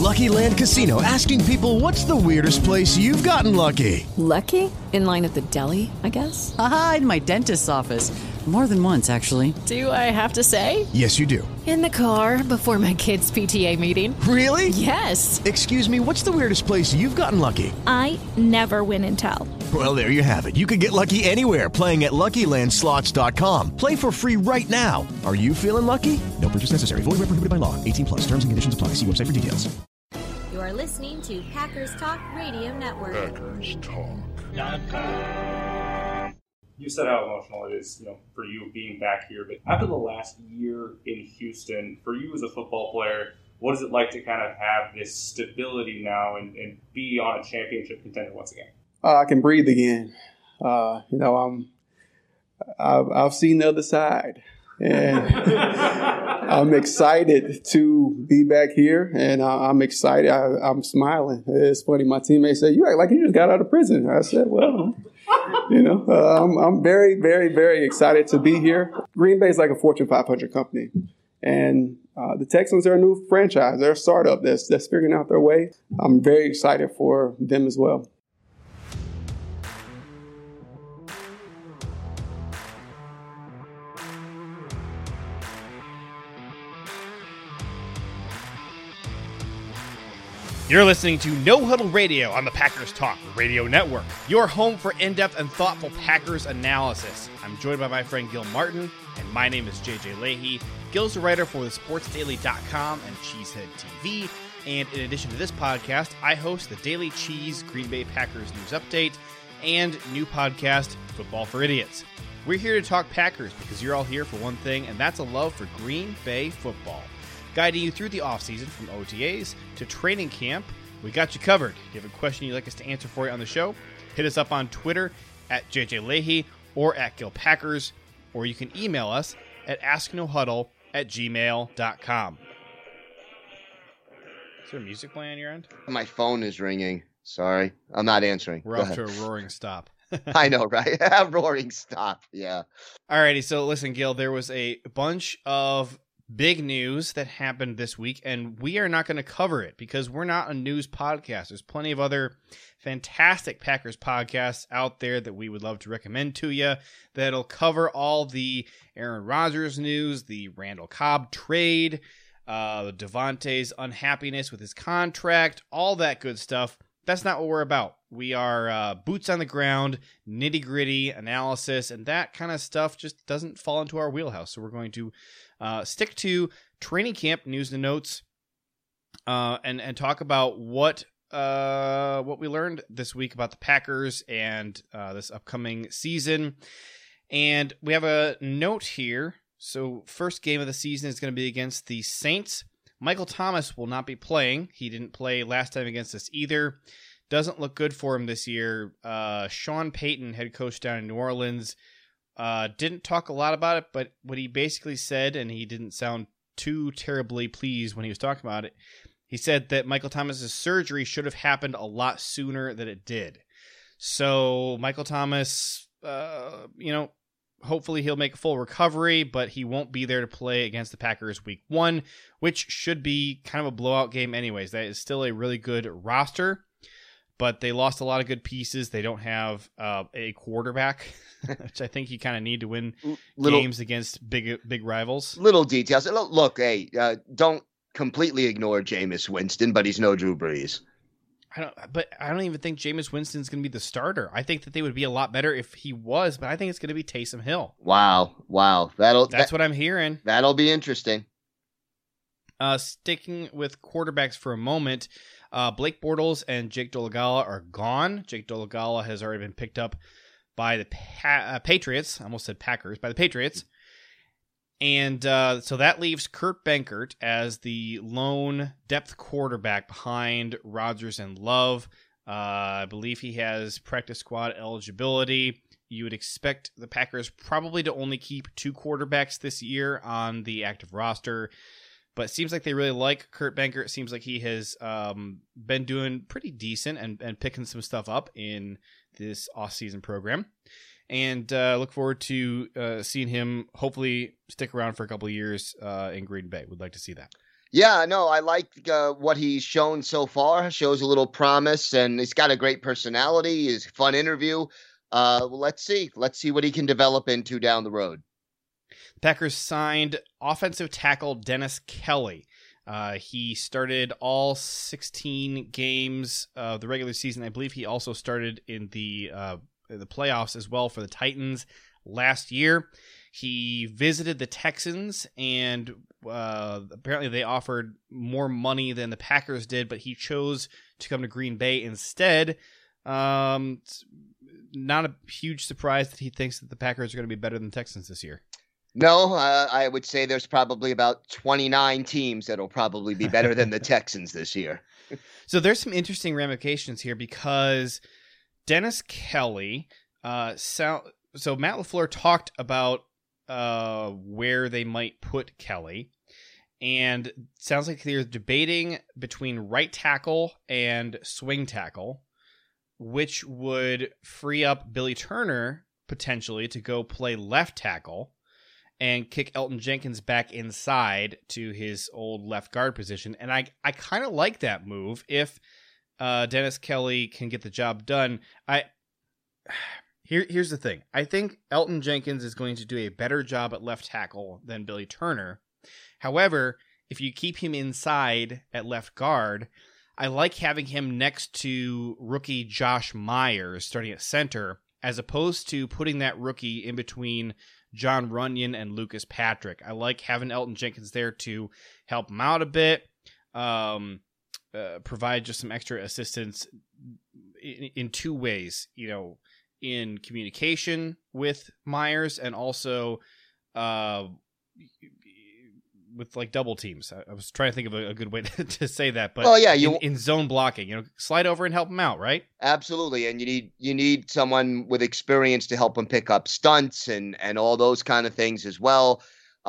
Lucky Land Casino, asking people, what's the weirdest place you've gotten lucky? Lucky? In line at the deli, I guess? Aha, in my dentist's office. More than once, actually. Do I have to say? Yes, you do. In the car before my kids' PTA meeting. Really? Yes. Excuse me, what's the weirdest place you've gotten lucky? I never win and tell. Well, there you have it. You can get lucky anywhere, playing at LuckyLandSlots.com. Play for free right now. Are you feeling lucky? No purchase necessary. Void where prohibited by law. 18 plus. Terms and conditions apply. See website for details. You are listening to Packers Talk Radio Network. Packers Talk. You said how emotional it is, for you being back here. But after the last year in Houston, for you as a football player, what is it like to kind of have this stability now and be on a championship contender once again? I can breathe again. I've seen the other side, and I'm excited to be back here. And I'm excited. I'm smiling. It's funny. My teammates say, "You act like you just got out of prison." I said, "Well." I'm very, very, very excited to be here. Green Bay is like a Fortune 500 company. And the Texans are a new franchise. They're a startup that's figuring out their way. I'm very excited for them as well. You're listening to No Huddle Radio on the Packers Talk Radio Network, your home for in-depth and thoughtful Packers analysis. I'm joined by my friend Gil Martin, and my name is JJ Leahy. Gil's a writer for thesportsdaily.com and Cheesehead TV, and in addition to this podcast, I host the Daily Cheese Green Bay Packers News Update and new podcast, Football for Idiots. We're here to talk Packers because you're all here for one thing, and that's a love for Green Bay football. Guiding you through the offseason from OTAs to training camp, we got you covered. If you have a question you'd like us to answer for you on the show, hit us up on Twitter at JJ Leahy or at GilPackers, or you can email us at asknohuddle@gmail.com. Is there music playing on your end? My phone is ringing. Sorry. I'm not answering. We're off to a roaring stop. I know, right? A roaring stop. Yeah. Alrighty, so listen, Gil, there was a bunch of big news that happened this week, and we are not going to cover it because we're not a news podcast. There's plenty of other fantastic Packers podcasts out there that we would love to recommend to you that'll cover all the Aaron Rodgers news, the Randall Cobb trade, Devontae's unhappiness with his contract, all that good stuff. That's not what we're about. We are boots on the ground, nitty-gritty analysis, and that kind of stuff just doesn't fall into our wheelhouse. So we're going to stick to training camp news and notes and talk about what we learned this week about the Packers and this upcoming season. And we have a note here. So first game of the season is going to be against the Saints. Michael Thomas will not be playing. He didn't play last time against us either. Doesn't look good for him this year. Sean Payton, head coach down in New Orleans, didn't talk a lot about it, but what he basically said, and he didn't sound too terribly pleased when he was talking about it, he said that Michael Thomas's surgery should have happened a lot sooner than it did. So Michael Thomas, hopefully he'll make a full recovery, but he won't be there to play against the Packers week 1, which should be kind of a blowout game anyways. That is still a really good roster, but they lost a lot of good pieces. They don't have a quarterback, which I think you kind of need to win games against big rivals. Little details. Look, hey, don't completely ignore Jameis Winston, but he's no Drew Brees. I don't even think Jameis Winston's going to be the starter. I think that they would be a lot better if he was, but I think it's going to be Taysom Hill. Wow. That's what I'm hearing. That'll be interesting. Sticking with quarterbacks for a moment, Blake Bortles and Jake Dolegala are gone. Jake Dolegala has already been picked up by the Patriots. I almost said Packers. By the Patriots. And so that leaves Kurt Benkert as the lone depth quarterback behind Rodgers and Love. I believe he has practice squad eligibility. You would expect the Packers probably to only keep 2 quarterbacks this year on the active roster. But it seems like they really like Kurt Benkert. It seems like he has been doing pretty decent and picking some stuff up in this offseason program. And look forward to seeing him hopefully stick around for a couple of years in Green Bay. Would like to see that. Yeah, no, I like what he's shown so far. Shows a little promise, and he's got a great personality. He's a fun interview. Well, let's see. Let's see what he can develop into down the road. Packers signed offensive tackle Dennis Kelly. He started all 16 games of the regular season. I believe he also started in the playoffs as well for the Titans last year. He visited the Texans, and apparently they offered more money than the Packers did, but he chose to come to Green Bay instead. Not a huge surprise that he thinks that the Packers are going to be better than the Texans this year. No, I would say there's probably about 29 teams that'll probably be better than the Texans this year. So there's some interesting ramifications here because Dennis Kelly, so Matt LaFleur talked about where they might put Kelly, and it sounds like they're debating between right tackle and swing tackle, which would free up Billy Turner potentially to go play left tackle and kick Elgton Jenkins back inside to his old left guard position. And I kind of like that move if Dennis Kelly can get the job done. Here's the thing. I think Elgton Jenkins is going to do a better job at left tackle than Billy Turner. However, if you keep him inside at left guard, I like having him next to rookie Josh Myers starting at center, as opposed to putting that rookie in between John Runyon and Lucas Patrick. I like having Elgton Jenkins there to help him out a bit, provide just some extra assistance in two ways, in communication with Myers and also with like double teams. I was trying to think of a good way to say that, but in zone blocking, slide over and help him out, right? Absolutely. And you need someone with experience to help him pick up stunts and all those kind of things as well.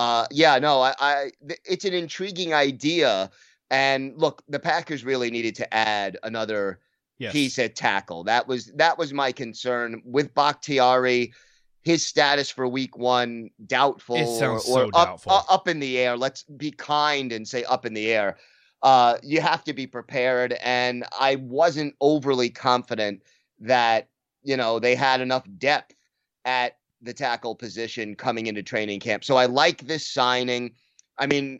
It's an intriguing idea. And look, the Packers really needed to add another piece at tackle. That was my concern with Bakhtiari. His status for week one, doubtful. It sounds so doubtful. Up in the air. Let's be kind and say up in the air. You have to be prepared. And I wasn't overly confident that, they had enough depth at the tackle position coming into training camp. So I like this signing. I mean,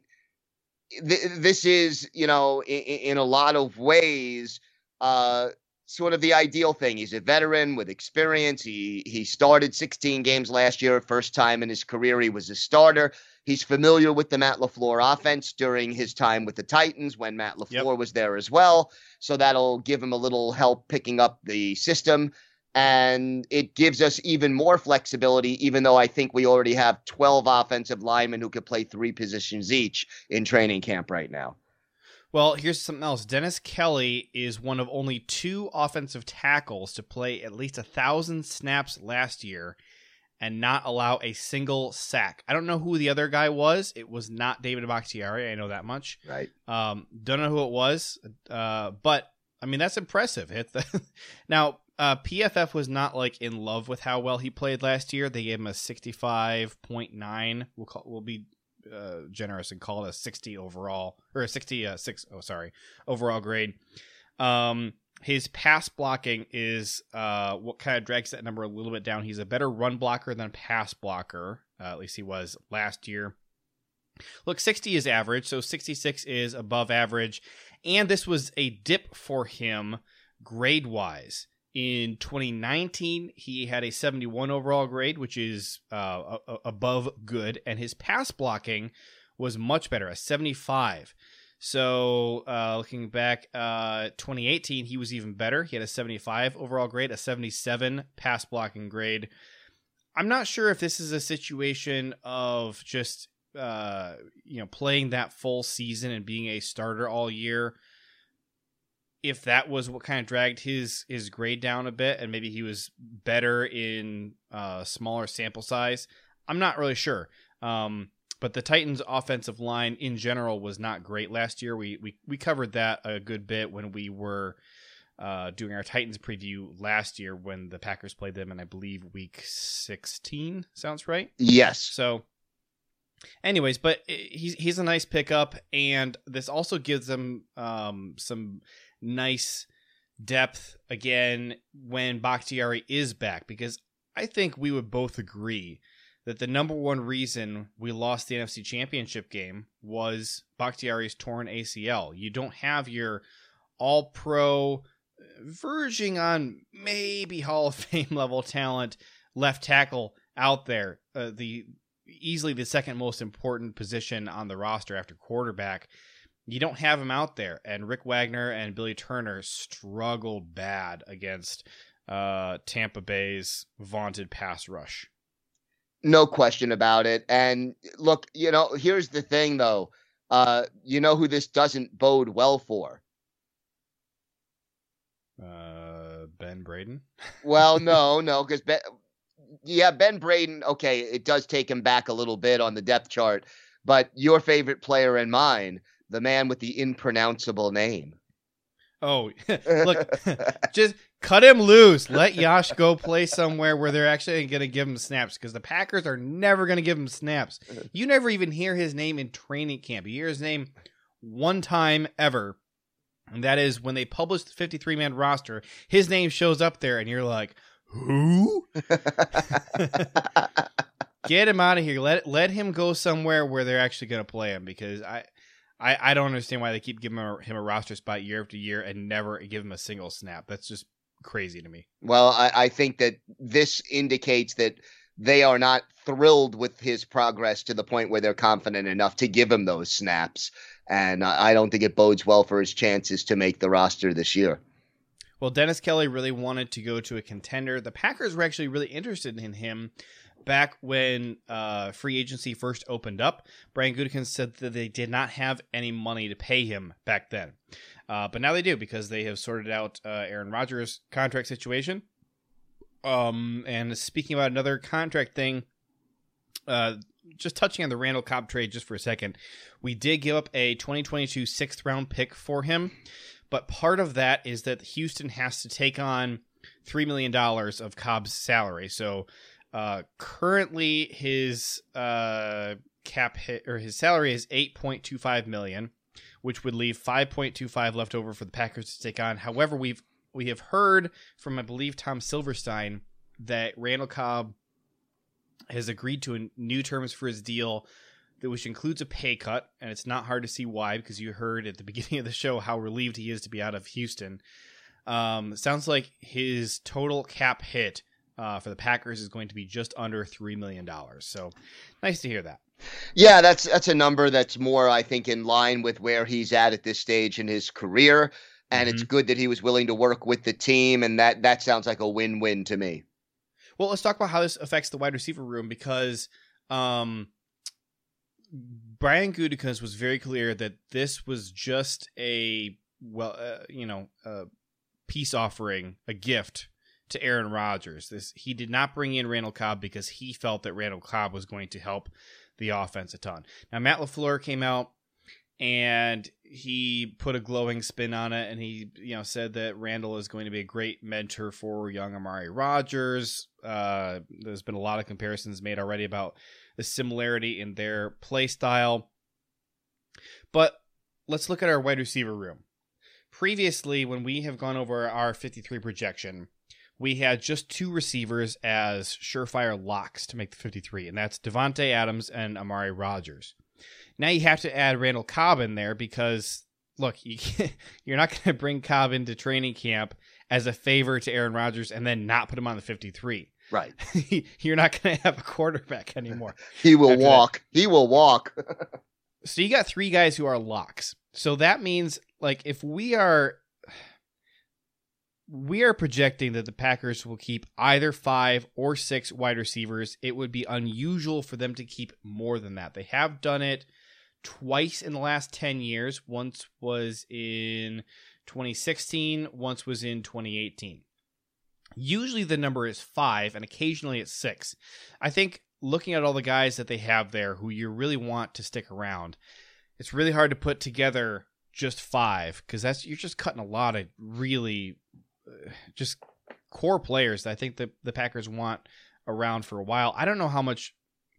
this is, in a lot of ways, sort of the ideal thing. He's a veteran with experience. He started 16 games last year. First time in his career he was a starter. He's familiar with the Matt LaFleur offense during his time with the Titans when Matt LaFleur was there as well. So that'll give him a little help picking up the system. And it gives us even more flexibility, even though I think we already have 12 offensive linemen who could play 3 positions each in training camp right now. Well, here's something else. Dennis Kelly is one of only 2 offensive tackles to play at least 1,000 snaps last year and not allow a single sack. I don't know who the other guy was. It was not David Bakhtiari. I know that much. Right. Don't know who it was. But, I mean, that's impressive. Now, PFF was not in love with how well he played last year. They gave him a 65.9. We'll be generous and call it a 60 overall, or a 66 overall grade. His pass blocking is what kind of drags that number a little bit down. He's a better run blocker than pass blocker, at least he was last year. Look, 60 is average, so 66 is above average, and this was a dip for him grade wise. In 2019, he had a 71 overall grade, which is above good, and his pass blocking was much better, a 75. So looking back, 2018, he was even better. He had a 75 overall grade, a 77 pass blocking grade. I'm not sure if this is a situation of just playing that full season and being a starter all year, if that was what kind of dragged his grade down a bit, and maybe he was better in smaller sample size. I'm not really sure. But the Titans' offensive line in general was not great last year. We covered that a good bit when we were doing our Titans preview last year when the Packers played them in, I believe, week 16. Sounds right? Yes. So Anyways, but he's a nice pickup, and this also gives them some nice depth again when Bakhtiari is back, because I think we would both agree that the number one reason we lost the NFC Championship game was Bakhtiari's torn ACL. You don't have your all-pro, verging on maybe Hall of Fame level talent left tackle out there, easily the second most important position on the roster after quarterback. You don't have him out there, and Rick Wagner and Billy Turner struggled bad against Tampa Bay's vaunted pass rush. No question about it. And look, here's the thing, though. You know who this doesn't bode well for? Ben Braden? Well, no, because Ben Braden, okay, it does take him back a little bit on the depth chart, but your favorite player and mine, the man with the impronounceable name. Oh, look, just cut him loose. Let Yash go play somewhere where they're actually going to give him snaps, because the Packers are never going to give him snaps. You never even hear his name in training camp. You hear his name one time ever, and that is when they publish the 53-man roster. His name shows up there, and you're like, who? Get him out of here. Let him go somewhere where they're actually going to play him, because I don't understand why they keep giving him a roster spot year after year and never give him a single snap. That's just crazy to me. Well, I think that this indicates that they are not thrilled with his progress to the point where they're confident enough to give him those snaps. And I don't think it bodes well for his chances to make the roster this year. Well, Dennis Kelly really wanted to go to a contender. The Packers were actually really interested in him back when free agency first opened up. Brian Gutekunst said that they did not have any money to pay him back then. But now they do, because they have sorted out Aaron Rodgers' contract situation. And speaking about another contract thing, just touching on the Randall Cobb trade just for a second, we did give up a 2022 6th-round pick for him. But part of that is that Houston has to take on $3 million of Cobb's salary. So currently his cap hit, or his salary is $8.25 million, which would leave $5.25 left over for the Packers to take on. However, we have heard from, I believe, Tom Silverstein that Randall Cobb has agreed to new terms for his deal, which includes a pay cut, and it's not hard to see why, because you heard at the beginning of the show how relieved he is to be out of Houston. Sounds like his total cap hit for the Packers is going to be just under $3 million. So nice to hear that. Yeah, that's a number that's more, I think, in line with where he's at this stage in his career. And It's good that he was willing to work with the team, and that sounds like a win-win to me. Well, let's talk about how this affects the wide receiver room, because Brian Gutekunst was very clear that this was just a peace offering, a gift to Aaron Rodgers. He did not bring in Randall Cobb because he felt that Randall Cobb was going to help the offense a ton. Now, Matt LaFleur came out and he put a glowing spin on it, and he said that Randall is going to be a great mentor for young Amari Rodgers. There's been a lot of comparisons made already about the similarity in their play style. But let's look at our wide receiver room. Previously, when we have gone over our 53 projection, we had just two receivers as surefire locks to make the 53, and that's Devontae Adams and Amari Rodgers. Now you have to add Randall Cobb in there because, look, you're not going to bring Cobb into training camp as a favor to Aaron Rodgers and then not put him on the 53. Right. You're not going to have a quarterback anymore. He will walk. He will walk. So you got three guys who are locks. So that means, like, if we are projecting that the Packers will keep either 5 or 6 wide receivers, it would be unusual for them to keep more than that. They have done it twice in the last 10 years. Once was in 2016, once was in 2018. Usually the number is 5, and occasionally it's 6. I think looking at all the guys that they have there who you really want to stick around, it's really hard to put together just 5, because you're just cutting a lot of really just core players that I think the Packers want around for a while. I don't know how much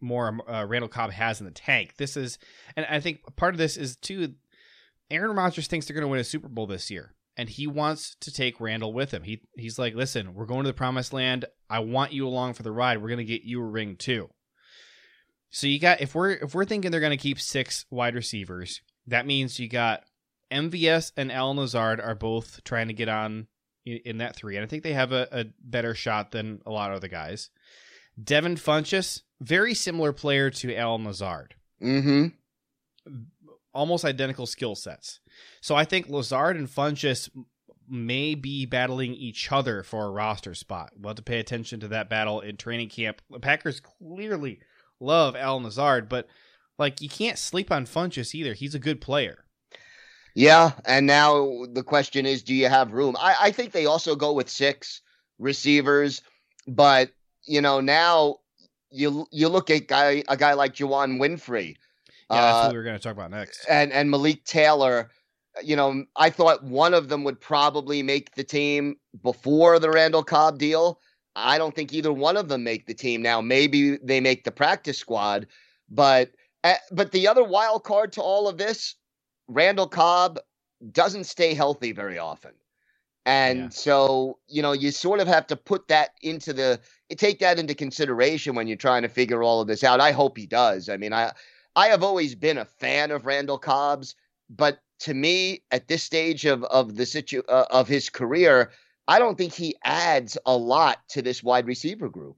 more Randall Cobb has in the tank. This is, and I think part of this is too, Aaron Rodgers thinks they're going to win a Super Bowl this year, and he wants to take Randall with him. He's like, listen, we're going to the promised land. I want you along for the ride. We're going to get you a ring too. So you got, if we're thinking they're going to keep 6 wide receivers, that means you got MVS and Allen Lazard are both trying to get on in that 3, and I think they have a better shot than a lot of the guys. Devin Funchess, very similar player to Allen Lazard. Mm-hmm. Almost identical skill sets. So I think Lazard and Funchess may be battling each other for a roster spot. We'll have to pay attention to that battle in training camp. The Packers clearly love Allen Lazard, but like, you can't sleep on Funchess either. He's a good player. Yeah, and now the question is, do you have room? I think they also go with 6 receivers, but now you look at a guy like Juwan Winfrey. Yeah, that's what we were going to talk about next. And Malik Taylor. I thought one of them would probably make the team before the Randall Cobb deal. I don't think either one of them make the team now. Maybe they make the practice squad, but the other wild card to all of this, Randall Cobb doesn't stay healthy very often. And so, you sort of have to put that take that into consideration when you're trying to figure all of this out. I hope he does. I mean, I have always been a fan of Randall Cobb's, but to me, at this stage of his career, I don't think he adds a lot to this wide receiver group.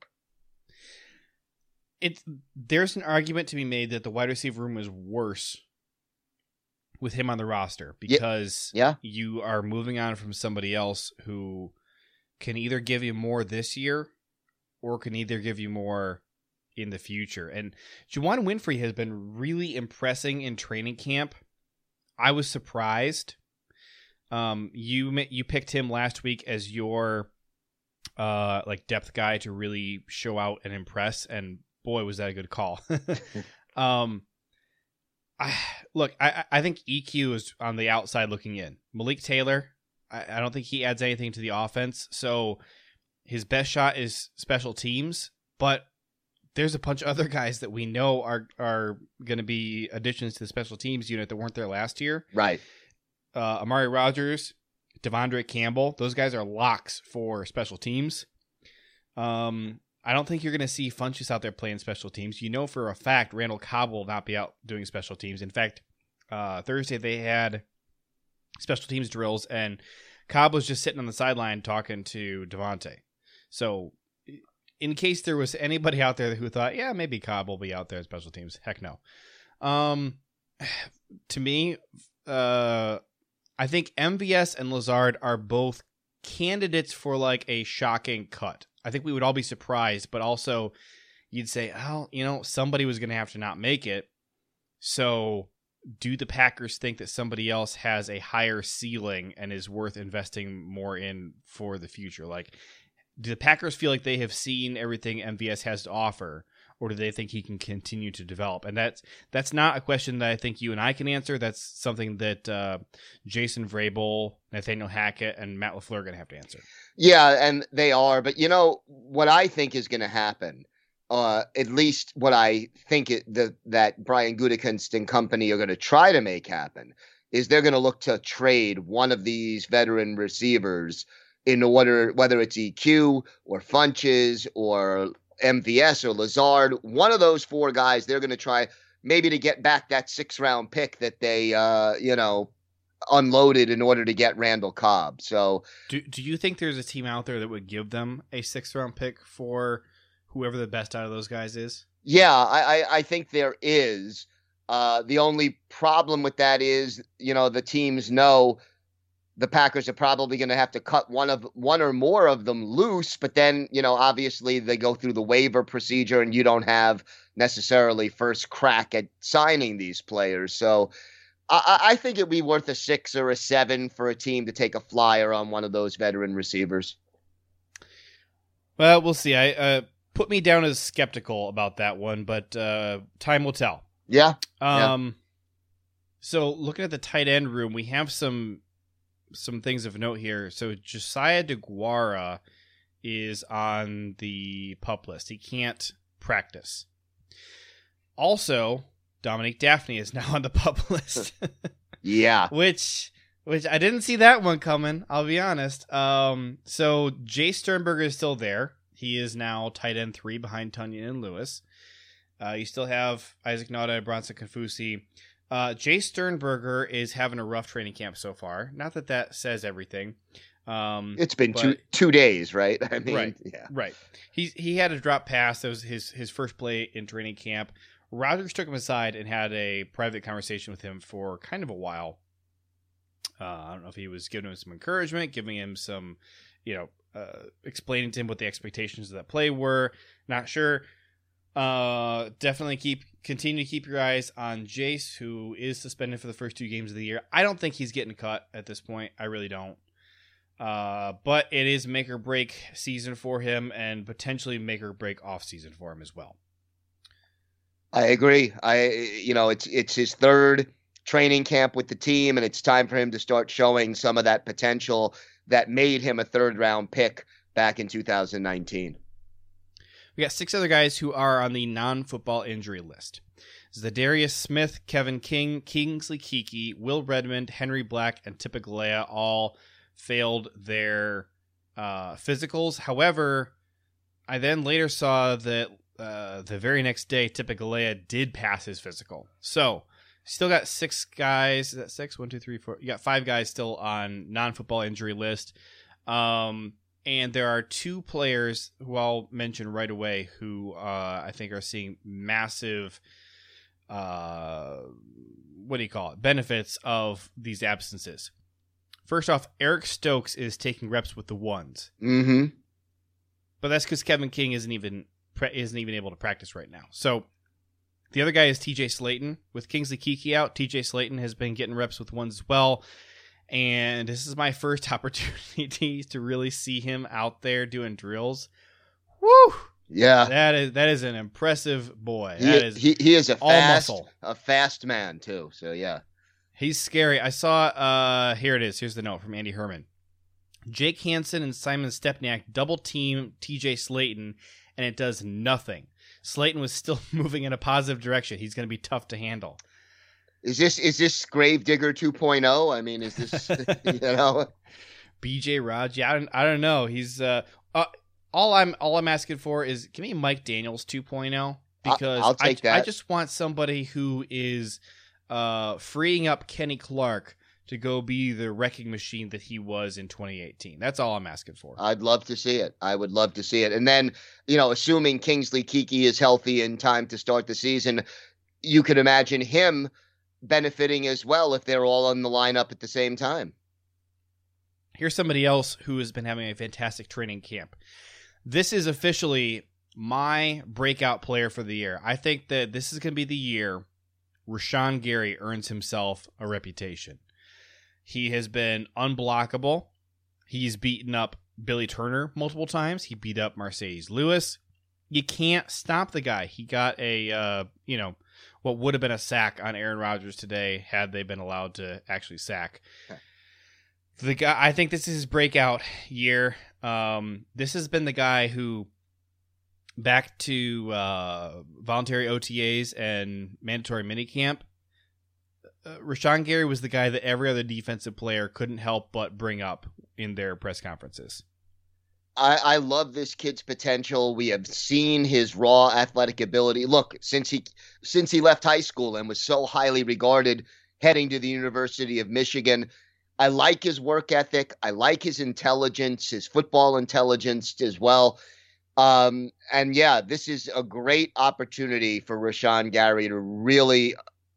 There's an argument to be made that the wide receiver room is worse with him on the roster because you are moving on from somebody else who can either give you more this year or can either give you more in the future. And Juwan Winfrey has been really impressing in training camp. I was surprised. You picked him last week as your depth guy to really show out and impress, and boy, was that a good call. I think EQ is on the outside looking in. Malik Taylor, I don't think he adds anything to the offense. So his best shot is special teams, but there's a bunch of other guys that we know are going to be additions to the special teams unit that weren't there last year. Right. Amari Rodgers, Devondre Campbell, those guys are locks for special teams. I don't think you're going to see Funchess out there playing special teams. For a fact Randall Cobb will not be out doing special teams. In fact, Thursday they had special teams drills, and Cobb was just sitting on the sideline talking to Devontae. So in case there was anybody out there who thought, yeah, maybe Cobb will be out there at special teams, heck no. To me, I think MVS and Lazard are both candidates for like a shocking cut. I think we would all be surprised, but also you'd say, oh, somebody was going to have to not make it. So do the Packers think that somebody else has a higher ceiling and is worth investing more in for the future? Like, do the Packers feel like they have seen everything MVS has to offer, or do they think he can continue to develop? And that's not a question that I think you and I can answer. That's something that Jason Vrabel, Nathaniel Hackett, and Matt LaFleur are going to have to answer. Yeah, and they are. But what I think is going to happen, at least what I think that Brian Gutekunst and company are going to try to make happen, is they're going to look to trade one of these veteran receivers in order, whether it's EQ or Funchess or MVS or Lazard, one of those 4 guys, they're going to try maybe to get back that 6th-round pick that they, unloaded in order to get Randall Cobb. So, do you think there's a team out there that would give them a 6th-round pick for whoever the best out of those guys is? Yeah, I think there is. The only problem with that is, the teams know the Packers are probably going to have to cut one or more of them loose, but then, obviously they go through the waiver procedure and you don't have necessarily first crack at signing these players. So I think it'd be worth a 6 or a 7 for a team to take a flyer on one of those veteran receivers. Well, we'll see. I put me down as skeptical about that one, but time will tell. Yeah. So looking at the tight end room, we have some things of note here. So Josiah DeGuara is on the PUP list. He can't practice. Also, Dominique Daphne is now on the PUP list. Yeah. Which I didn't see that one coming, I'll be honest. So Jay Sternberger is still there. He is now tight end 3 behind Tunyon and Lewis. You still have Isaac Nauta, Bronson Confusi. Jay Sternberger is having a rough training camp so far. Not that says everything. It's been two days, right? I mean, right, yeah. Right. He had a drop pass. That was his first play in training camp. Rodgers took him aside and had a private conversation with him for kind of a while. I don't know if he was giving him some encouragement, giving him some, explaining to him what the expectations of that play were. Not sure. Definitely continue to keep your eyes on Jace, who is suspended for the first 2 games of the year. I don't think he's getting cut at this point. I really don't. But it is make or break season for him, and potentially make or break off season for him as well. I agree. It's his 3rd training camp with the team, and it's time for him to start showing some of that potential that made him a 3rd round pick back in 2019. We got 6 other guys who are on the non-football injury list. Zadarius Smith, Kevin King, Kingsley Keke, Will Redmond, Henry Black, and Tipa Galea all failed their physicals. However, I then later saw that the very next day, Tipa Galea did pass his physical. So, still got 6 guys. Is that 6? 1, 2, 3, 4. You got 5 guys still on non-football injury list. And there are 2 players who I'll mention right away who I think are seeing massive, benefits of these absences. First off, Eric Stokes is taking reps with the ones. Mm-hmm. But that's because Kevin King isn't even able to practice right now. So the other guy is TJ Slayton. With Kingsley Keke out, TJ Slayton has been getting reps with ones as well. And this is my first opportunity to really see him out there doing drills. Woo! Yeah, that is an impressive boy. He is muscle. A fast man too. So yeah, he's scary. I saw. Here it is. Here's the note from Andy Herman. Jake Hansen and Simon Stepniak double team TJ Slayton, and it does nothing. Slayton was still moving in a positive direction. He's going to be tough to handle. Is this Gravedigger 2.0? I mean, is this BJ Raj? Yeah, I don't know. He's all I'm asking for is give me Mike Daniels 2.0 because I'll take that. I just want somebody who is freeing up Kenny Clark to go be the wrecking machine that he was in 2018. That's all I'm asking for. I'd love to see it. I would love to see it. And then, assuming Kingsley Keke is healthy in time to start the season, you could imagine him benefiting as well if they're all on the lineup at the same time. Here's somebody else who has been having a fantastic training camp. This is officially my breakout player for the year. I think that this is going to be the year Rashawn Gary earns himself a reputation. He has been unblockable. He's beaten up Billy Turner multiple times. He beat up Marcedes Lewis. You can't stop the guy. He got a, what would have been a sack on Aaron Rodgers today had they been allowed to actually sack. The guy, I think this is his breakout year. This has been the guy who, back to voluntary OTAs and mandatory minicamp, Rashawn Gary was the guy that every other defensive player couldn't help but bring up in their press conferences. I love this kid's potential. We have seen his raw athletic ability. Look, since he left high school and was so highly regarded heading to the University of Michigan, I like his work ethic. I like his intelligence, his football intelligence as well. And yeah, this is a great opportunity for Rashawn Gary to really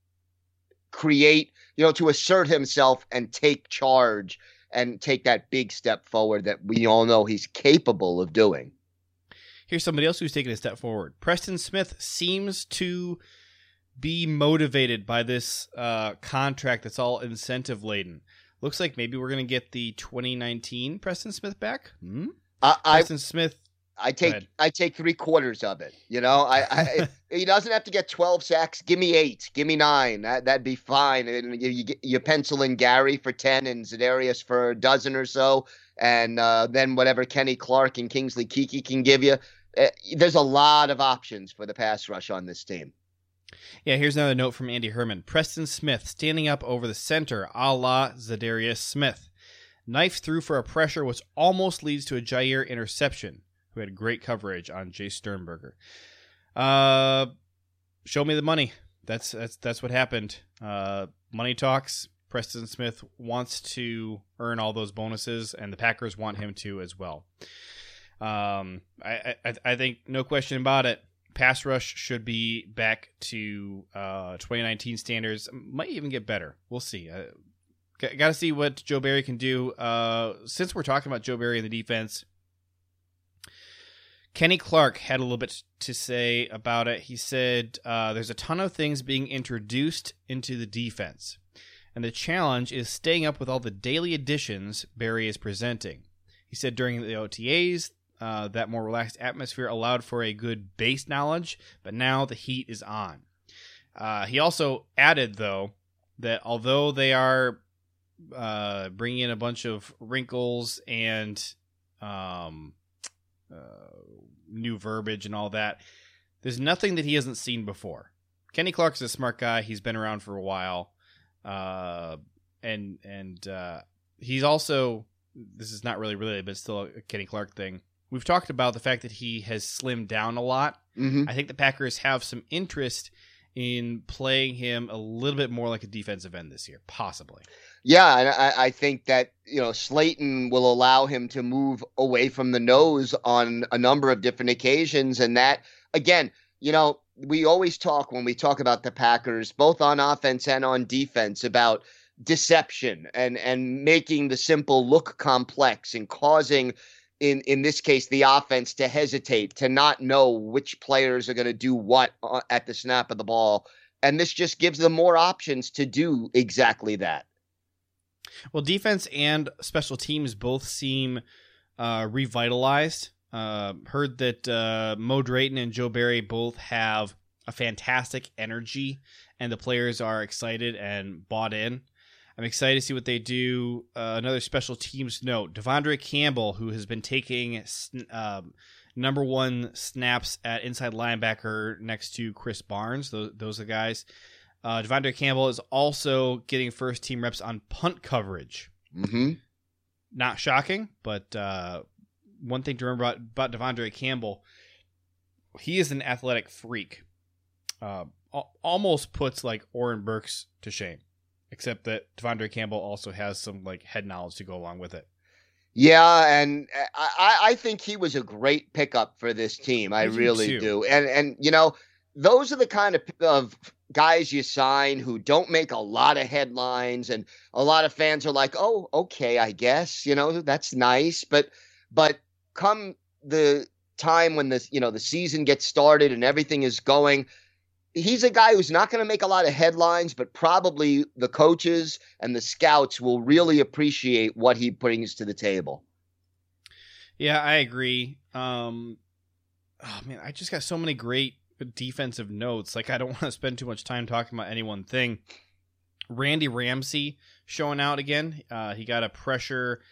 create, to assert himself and take charge and take that big step forward that we all know he's capable of doing. Here's somebody else who's taking a step forward. Preston Smith seems to be motivated by this contract that's all incentive laden. Looks like maybe we're going to get the 2019 Preston Smith back. Preston Smith. I take 3/4 of it. He doesn't have to get 12 sacks. Give me 8. Give me 9. That'd be fine. And you pencil in Gary for 10 and Zadarius for a dozen or so, and then whatever Kenny Clark and Kingsley Keke can give you. There's a lot of options for the pass rush on this team. Yeah, here's another note from Andy Herman. Preston Smith standing up over the center, a la Zadarius Smith. Knife through for a pressure, which almost leads to a Jair interception, who had great coverage on Jay Sternberger. Show me the money. That's what happened. Money talks. Preston Smith wants to earn all those bonuses, and the Packers want him to as well. I think no question about it. Pass rush should be back to 2019 standards. Might even get better. We'll see. Got to see what Joe Barry can do. Since we're talking about Joe Barry and the defense, Kenny Clark had a little bit to say about it. He said, there's a ton of things being introduced into the defense, and the challenge is staying up with all the daily additions Barry is presenting. He said during the OTAs, that more relaxed atmosphere allowed for a good base knowledge, but now the heat is on. He also added, though, that although they are bringing in a bunch of wrinkles and new verbiage and all that, there's nothing that he hasn't seen before. Kenny Clark's a smart guy. He's been around for a while. And he's also, this is not really related, but it's still a Kenny Clark thing. We've talked about the fact that he has slimmed down a lot. Mm-hmm. I think the Packers have some interest in playing him a little bit more like a defensive end this year, possibly. Yeah, and I think that, Slayton will allow him to move away from the nose on a number of different occasions. And that, again, we always talk when we talk about the Packers, both on offense and on defense, about deception and making the simple look complex and causing, in this case, the offense to hesitate, to not know which players are going to do what at the snap of the ball. And this just gives them more options to do exactly that. Well, defense and special teams both seem revitalized. Heard that Mo Drayton and Joe Barry both have a fantastic energy, and the players are excited and bought in. I'm excited to see what they do. Another special teams note, Devondre Campbell, who has been taking number one snaps at inside linebacker next to Chris Barnes. Those are the guys. Devondre Campbell is also getting first team reps on punt coverage. Mm-hmm. Not shocking, but one thing to remember about Devondre Campbell, he is an athletic freak. Almost puts like Oren Burks to shame, except that Devondre Campbell also has some like head knowledge to go along with it. Yeah, and I think he was a great pickup for this team. I really do. And those are the kind of guys you sign who don't make a lot of headlines, and a lot of fans are like, oh, okay, I guess, that's nice. But come the time when the season gets started and everything is going, he's a guy who's not going to make a lot of headlines, but probably the coaches and the scouts will really appreciate what he brings to the table. Yeah, I agree. Oh man, I just got so many great defensive notes. Like, I don't want to spend too much time talking about any one thing. Randy Ramsey showing out again. He got a pressure.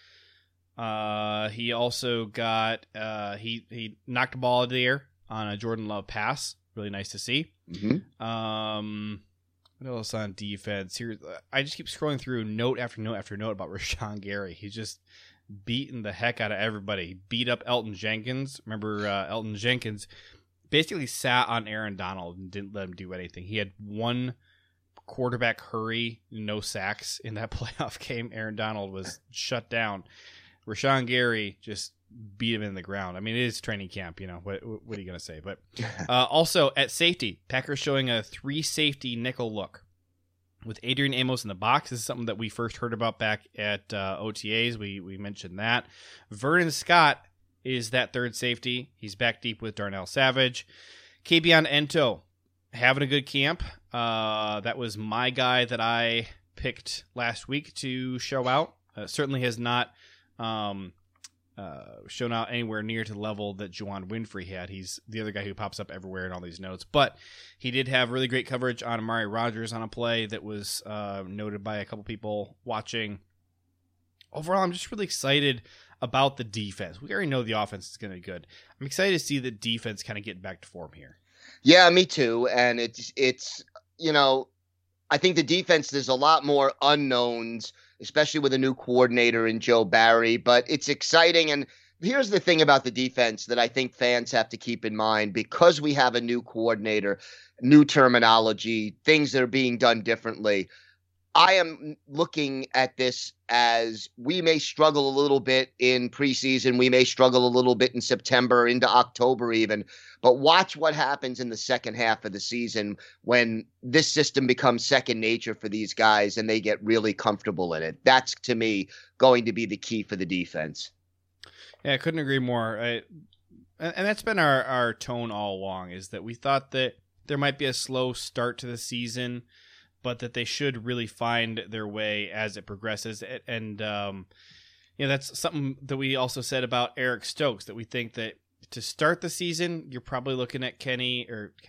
He also got he knocked a ball out of the air on a Jordan Love pass. Really nice to see. Mm-hmm. What else on defense? Here, I just keep scrolling through note after note after note about Rashawn Gary. He's just beating the heck out of everybody. He beat up Elton Jenkins. Remember, Elton Jenkins basically sat on Aaron Donald and didn't let him do anything. He had one quarterback hurry, no sacks in that playoff game. Aaron Donald was shut down. Rashawn Gary just beat him in the ground. I mean, it is training camp, what are you going to say? But also at safety, Packers showing a 3-safety nickel look with Adrian Amos in the box. This is something that we first heard about back at OTAs. We mentioned that. Vernon Scott is that third safety. He's back deep with Darnell Savage. Kabion Ento having a good camp. That was my guy that I picked last week to show out. Certainly has not shown out anywhere near to the level that Juwan Winfrey had. He's the other guy who pops up everywhere in all these notes. But he did have really great coverage on Amari Rodgers on a play that was noted by a couple people watching. Overall, I'm just really excited about the defense. We already know the offense is going to be good. I'm excited to see the defense kind of get back to form here. Yeah, me too. And it's I think the defense, there's a lot more unknowns, especially with a new coordinator in Joe Barry, but it's exciting. And here's the thing about the defense that I think fans have to keep in mind, because we have a new coordinator, new terminology, things that are being done differently. I am looking at this as we may struggle a little bit in preseason. We may struggle a little bit in September into October even. But watch what happens in the second half of the season when this system becomes second nature for these guys and they get really comfortable in it. That's, to me, going to be the key for the defense. Yeah, I couldn't agree more. And that's been our tone all along, is that we thought that there might be a slow start to the season, but that they should really find their way as it progresses. And that's something that we also said about Eric Stokes, that we think that to start the season, you're probably looking at Kevin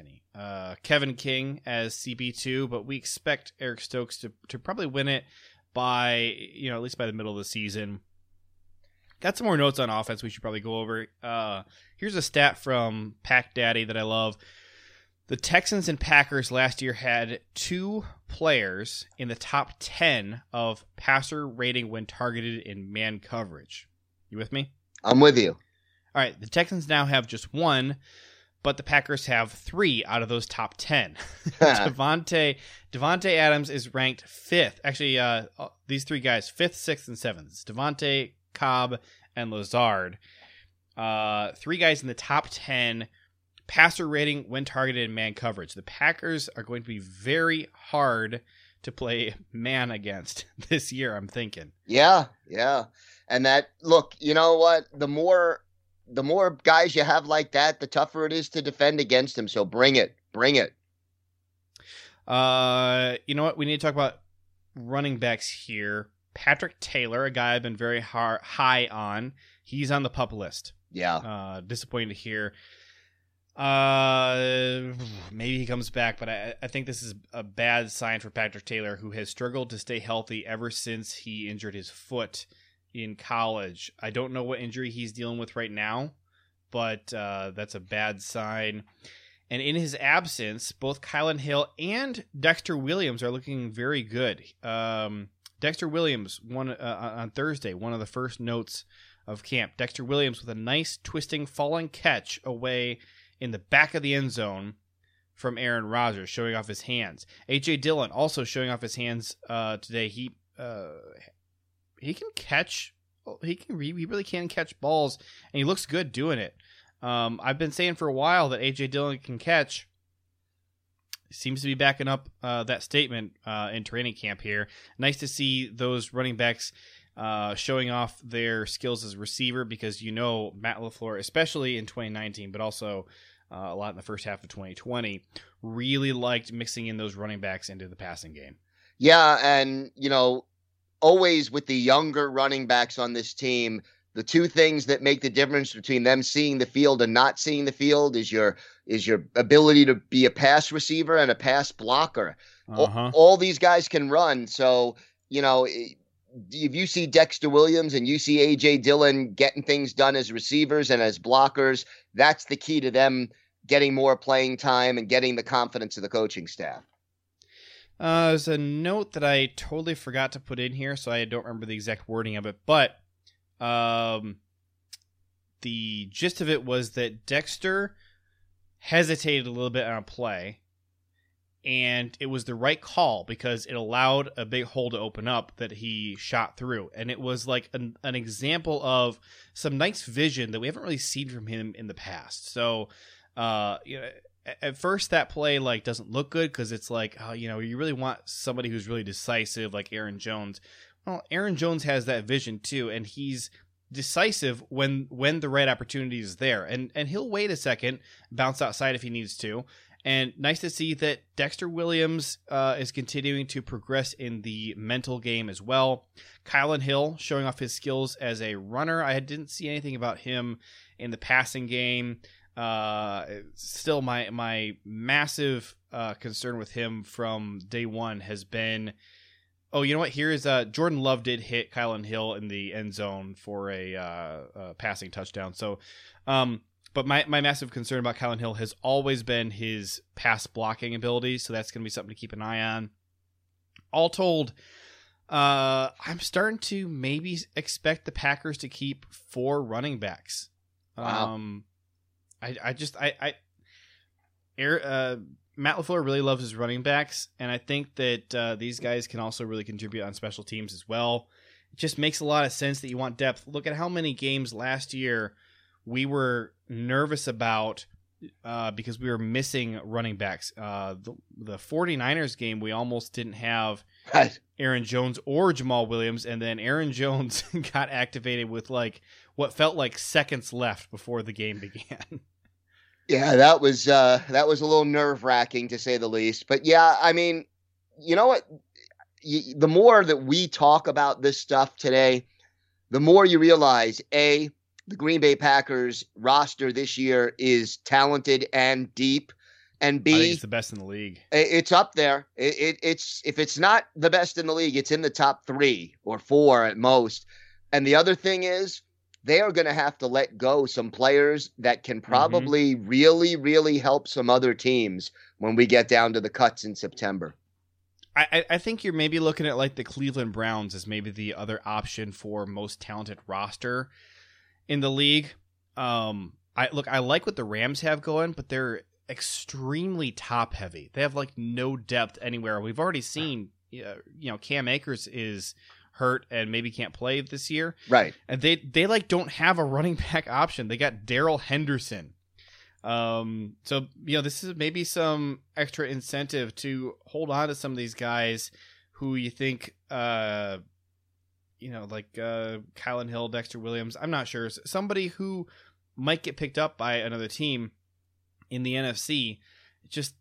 King as CB2, but we expect Eric Stokes to probably win it by, at least by the middle of the season. Got some more notes on offense we should probably go over. Here's a stat from Pack Daddy that I love. The Texans and Packers last year had 2 players in the top 10 of passer rating when targeted in man coverage. You with me? I'm with you. All right, the Texans now have just 1, but the Packers have 3 out of those top 10. Devontae Adams is ranked 5th. Actually, these 3 guys, 5th, 6th, and 7th. It's Devontae, Cobb, and Lazard. 3 guys in the top 10 passer rating when targeted in man coverage. The Packers are going to be very hard to play man against this year, I'm thinking. Yeah. And look, you know what? The more guys you have like that, the tougher it is to defend against them. So bring it. You know what? We need to talk about running backs here. Patrick Taylor, a guy I've been very high on. He's on the PUP list. Yeah. Disappointing to hear. Maybe he comes back, but I think this is a bad sign for Patrick Taylor, who has struggled to stay healthy ever since he injured his foot in college. I don't know what injury he's dealing with right now, but that's a bad sign. And in his absence, both Kylan Hill and Dexter Williams are looking very good. Dexter Williams won on Thursday, one of the first notes of camp. Dexter Williams with a nice twisting falling catch away in the back of the end zone from Aaron Rodgers, showing off his hands. A.J. Dillon also showing off his hands today. He can catch. He really can catch balls, and he looks good doing it. I've been saying for a while that A.J. Dillon can catch. Seems to be backing up that statement in training camp here. Nice to see those running backs showing off their skills as a receiver, because Matt LaFleur, especially in 2019, but also a lot in the first half of 2020, really liked mixing in those running backs into the passing game. Yeah, and always with the younger running backs on this team, the 2 things that make the difference between them seeing the field and not seeing the field is your ability to be a pass receiver and a pass blocker. All these guys can run, so if you see Dexter Williams and you see A.J. Dillon getting things done as receivers and as blockers, that's the key to them getting more playing time and getting the confidence of the coaching staff. There's a note that I totally forgot to put in here, so I don't remember the exact wording of it, but the gist of it was that Dexter hesitated a little bit on a play, and it was the right call because it allowed a big hole to open up that he shot through. And it was like an example of some nice vision that we haven't really seen from him in the past. So, at first that play doesn't look good because it's like, you really want somebody who's really decisive like Aaron Jones. Well, Aaron Jones has that vision too, and he's decisive when the right opportunity is there. And he'll wait a second, bounce outside if he needs to. And nice to see that Dexter Williams is continuing to progress in the mental game as well. Kylan Hill showing off his skills as a runner. I didn't see anything about him in the passing game. Still, my massive concern with him from day one has been, oh, you know what? Here is Jordan Love did hit Kylan Hill in the end zone for a passing touchdown. So But my massive concern about Kylin Hill has always been his pass blocking ability, so that's going to be something to keep an eye on. All told, I'm starting to maybe expect the Packers to keep 4 running backs. Wow. Matt LaFleur really loves his running backs, and I think that these guys can also really contribute on special teams as well. It just makes a lot of sense that you want depth. Look at how many games last year we were nervous about because we were missing running backs. The 49ers game, we almost didn't have Aaron Jones or Jamal Williams, and then Aaron Jones got activated with like what felt like seconds left before the game began. Yeah, that was a little nerve-wracking to say the least. But yeah, I mean, you know what? The more that we talk about this stuff today, the more you realize, A, the Green Bay Packers roster this year is talented and deep, and B, I think it's the best in the league. It's up there. It's if it's not the best in the league, it's in the top 3 or 4 at most. And the other thing is, they are going to have to let go some players that can probably really, really help some other teams when we get down to the cuts in September. I think you're maybe looking at like the Cleveland Browns as maybe the other option for most talented roster in the league. I like what the Rams have going, but they're extremely top heavy. They have like no depth anywhere. We've already seen, Cam Akers is hurt and maybe can't play this year. Right. And they like don't have a running back option. They got Darrell Henderson. So this is maybe some extra incentive to hold on to some of these guys who you think, like Kylin Hill, Dexter Williams. I'm not sure. Somebody who might get picked up by another team in the NFC. Just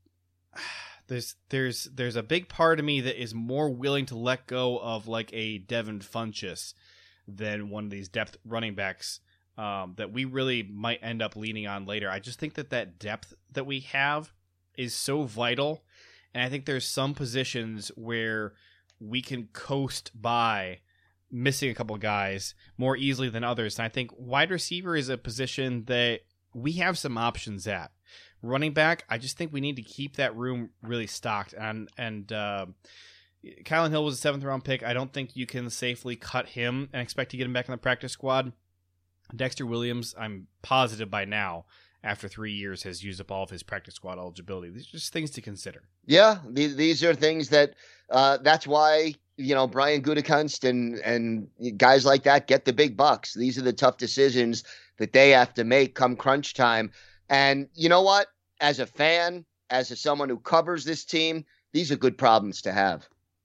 there's a big part of me that is more willing to let go of like a Devin Funchess than one of these depth running backs that we really might end up leaning on later. I just think that depth that we have is so vital, and I think there's some positions where we can coast by missing a couple of guys more easily than others. And I think wide receiver is a position that we have some options at. Running back, I just think we need to keep that room really stocked. And Kylin Hill was a 7th round pick. I don't think you can safely cut him and expect to get him back in the practice squad. Dexter Williams, I'm positive by now, after 3 years, has used up all of his practice squad eligibility. These are just things to consider. Yeah, these are things that that's why, Brian Gutekunst and guys like that get the big bucks. These are the tough decisions that they have to make come crunch time. And you know what? As a fan, as someone who covers this team, these are good problems to have.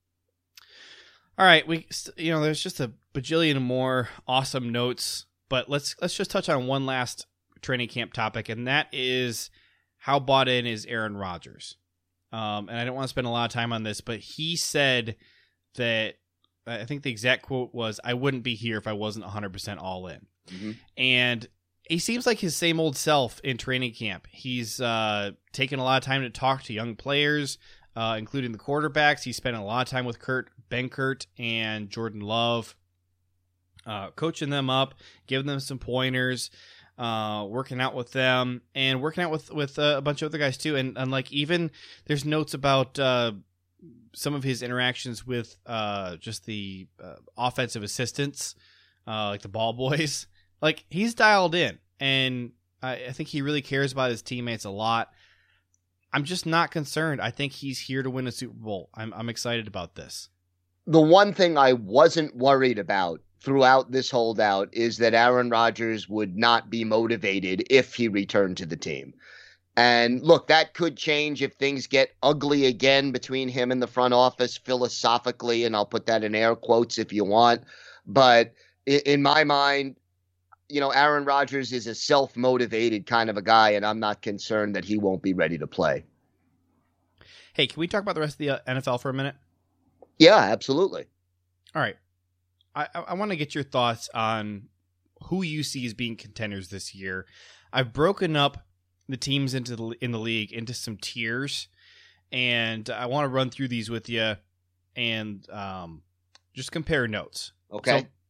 All right, there's just a bajillion more awesome notes, but let's just touch on one last training camp topic, and that is how bought in is Aaron Rodgers. And I don't want to spend a lot of time on this, but he said that, I think the exact quote was, "I wouldn't be here if I wasn't 100% all in." Mm-hmm. And he seems like his same old self in training camp. He's taken a lot of time to talk to young players, including the quarterbacks. He spent a lot of time with Kurt Benkert and Jordan Love, coaching them up, giving them some pointers, working out with them, and working out with a bunch of other guys too. And like, even there's notes about some of his interactions with just the offensive assistants, like the ball boys. Like, he's dialed in, and I think he really cares about his teammates a lot. I'm just not concerned. I think he's here to win a Super Bowl. I'm excited about this. The one thing I wasn't worried about throughout this holdout is that Aaron Rodgers would not be motivated if he returned to the team. And look, that could change if things get ugly again between him and the front office philosophically, and I'll put that in air quotes if you want. But in my mind, Aaron Rodgers is a self-motivated kind of a guy, and I'm not concerned that he won't be ready to play. Hey, can we talk about the rest of the NFL for a minute? Yeah, absolutely. All right. I want to get your thoughts on who you see as being contenders this year. I've broken up the teams in the league into some tiers, and I want to run through these with you and just compare notes. Okay. So,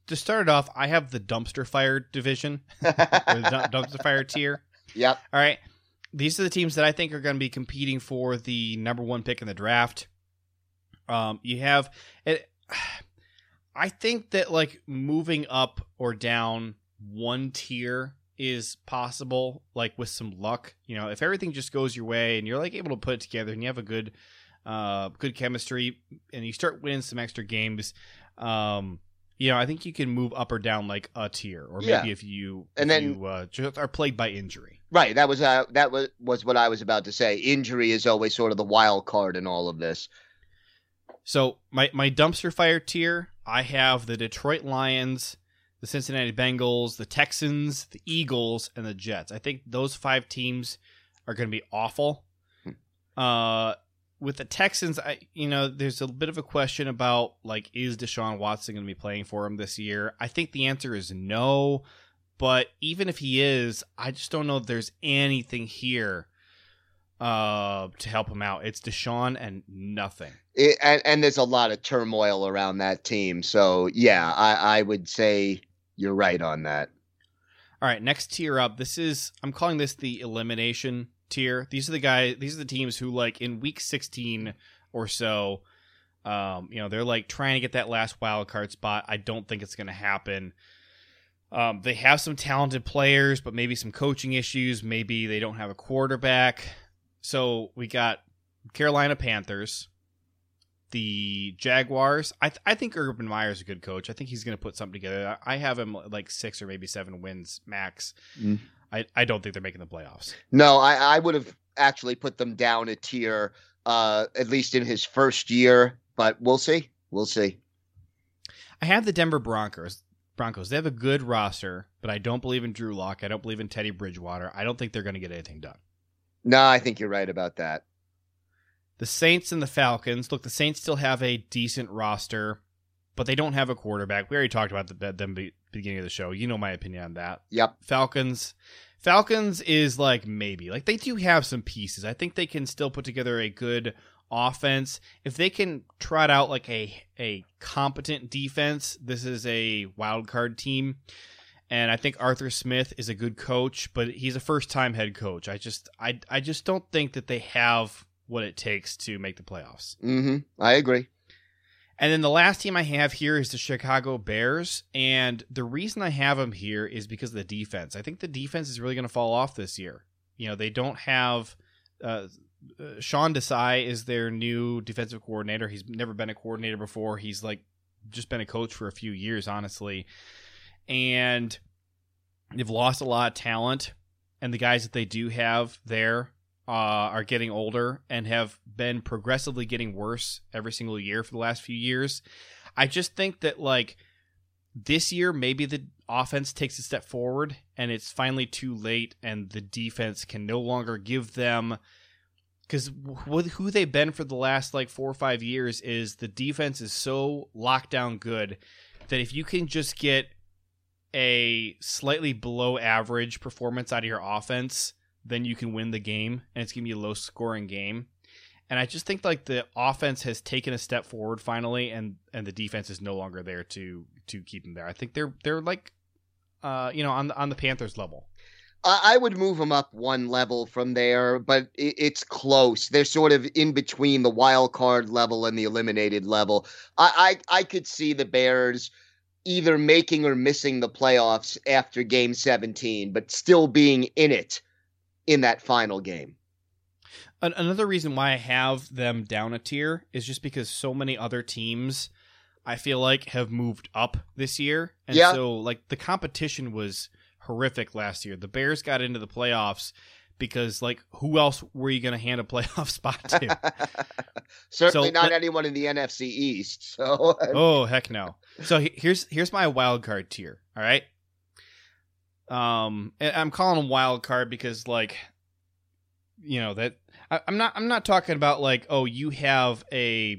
to start it off, I have the dumpster fire division, or the dumpster fire tier. Yep. All right. These are the teams that I think are going to be competing for the number 1 pick in the draft. You have it. I think that like moving up or down 1 tier is possible, like with some luck. You know, if everything just goes your way and you're like able to put it together and you have a good chemistry and you start winning some extra games, you know, I think you can move up or down like a tier, or maybe if you just are plagued by injury. Right. That was what I was about to say. Injury is always sort of the wild card in all of this. So my dumpster fire tier, I have the Detroit Lions, the Cincinnati Bengals, the Texans, the Eagles, and the Jets. I think those 5 teams are going to be awful. With the Texans, there's a bit of a question about, like, is Deshaun Watson going to be playing for him this year? I think the answer is no, but even if he is, I just don't know if there's anything here to help him out. It's Deshaun and nothing. And there's a lot of turmoil around that team. So, yeah, I would say you're right on that. All right, next tier up. I'm calling this the elimination tier. These are the teams who, like, in week 16 or so, they're like trying to get that last wild card spot. I don't think it's going to happen. They have some talented players, but maybe some coaching issues. Maybe they don't have a quarterback. So we got Carolina Panthers, the Jaguars. I think Urban Meyer's a good coach. I think he's going to put something together. I have him like 6 or maybe 7 wins max. I don't think they're making the playoffs. No, I would have actually put them down a tier, at least in his first year, but we'll see. We'll see. I have the Denver Broncos. They have a good roster, but I don't believe in Drew Lock. I don't believe in Teddy Bridgewater. I don't think they're going to get anything done. No, I think you're right about that. The Saints and the Falcons. Look, the Saints still have a decent roster, but they don't have a quarterback. We already talked about them at the beginning of the show. You know my opinion on that. Yep. Falcons is like maybe. Like, they do have some pieces. I think they can still put together a good offense. If they can trot out like a competent defense, this is a wild card team. And I think Arthur Smith is a good coach, but he's a first-time head coach. I just don't think that they have what it takes to make the playoffs. Mm-hmm. I agree. And then the last team I have here is the Chicago Bears. And the reason I have them here is because of the defense. I think the defense is really going to fall off this year. You know, they don't have Sean Desai is their new defensive coordinator. He's never been a coordinator before. He's like just been a coach for a few years, honestly. And they've lost a lot of talent. And the guys that they do have there are getting older and have been progressively getting worse every single year for the last few years. I just think that, like, this year maybe the offense takes a step forward and it's finally too late and the defense can no longer give them, because who they've been for the last like 4 or 5 years is the defense is so locked down good that if you can just get a slightly below average performance out of your offense, then you can win the game, and it's going to be a low scoring game. And I just think like the offense has taken a step forward finally, and the defense is no longer there to keep them there. I think they're like on the Panthers level. I would move them up one level from there, but it's close. They're sort of in between the wild card level and the eliminated level. I could see the Bears either making or missing the playoffs after game 17, but still being in it in that final game. Another reason why I have them down a tier is just because so many other teams, I feel like, have moved up this year. And so like the competition was horrific last year. The Bears got into the playoffs because, like, who else were you going to hand a playoff spot to? Certainly not anyone in the NFC East. So oh, heck no. So here's my wild card tier. All right. And I'm calling them wild card because, like, you know, that I'm not talking about like, oh, you have a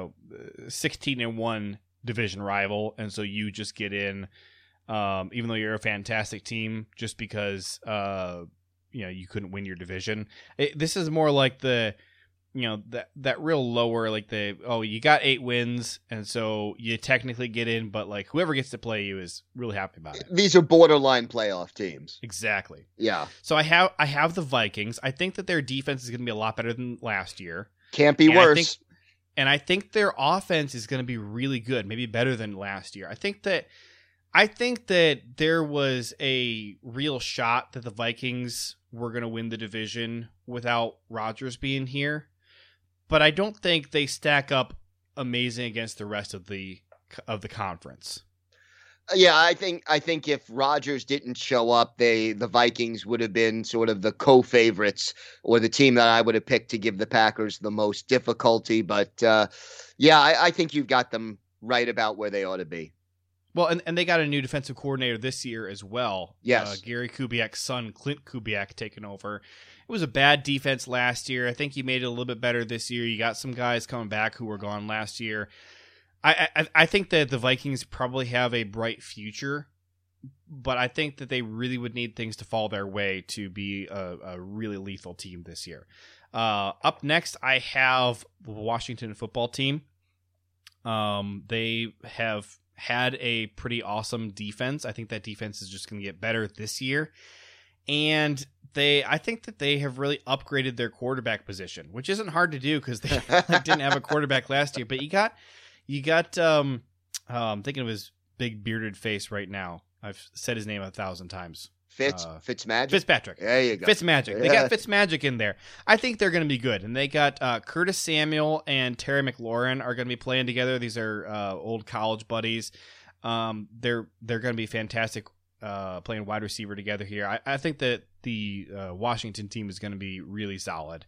16-1 division rival, and so you just get in, even though you're a fantastic team, just because you couldn't win your division. This is more like the that real lower, like you got 8 wins, and so you technically get in, but like whoever gets to play you is really happy about it. These are borderline playoff teams. Exactly. Yeah. So I have the Vikings. I think that their defense is going to be a lot better than last year. Can't be worse. I think their offense is going to be really good, maybe better than last year. I think that there was a real shot that the Vikings were going to win the division without Rodgers being here, but I don't think they stack up amazing against the rest of the conference. Yeah, I think if Rodgers didn't show up, the Vikings would have been sort of the co-favorites, or the team that I would have picked to give the Packers the most difficulty. But I think you've got them right about where they ought to be. Well, and they got a new defensive coordinator this year as well. Yes. Gary Kubiak's son, Clint Kubiak, taking over. It was a bad defense last year. I think he made it a little bit better this year. You got some guys coming back who were gone last year. I think that the Vikings probably have a bright future, but I think that they really would need things to fall their way to be a really lethal team this year. Up next, I have the Washington football team. They have had a pretty awesome defense. I think that defense is just going to get better this year. And I think that they have really upgraded their quarterback position, which isn't hard to do because they didn't have a quarterback last year. But you got I'm thinking of his big bearded face right now. I've said his name 1,000 times. Fitzmagic? Fitzpatrick. There you go. Fitzmagic. Yeah. They got Fitzmagic in there. I think they're going to be good. And they got Curtis Samuel and Terry McLaurin are going to be playing together. These are old college buddies. They're going to be fantastic playing wide receiver together here. I think that the Washington team is going to be really solid.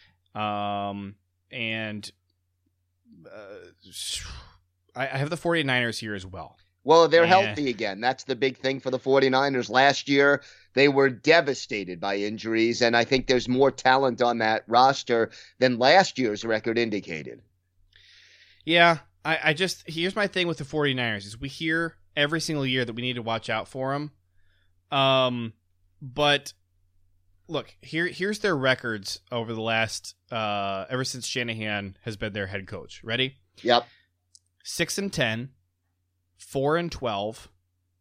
I have the 49ers here as well. Well, they're healthy again. That's the big thing for the 49ers. Last year, they were devastated by injuries, and I think there's more talent on that roster than last year's record indicated. Yeah, here's my thing with the 49ers is we hear every single year that we need to watch out for them. But look, here's their records over the last ever since Shanahan has been their head coach. Ready? Yep. 6-10, 4-12,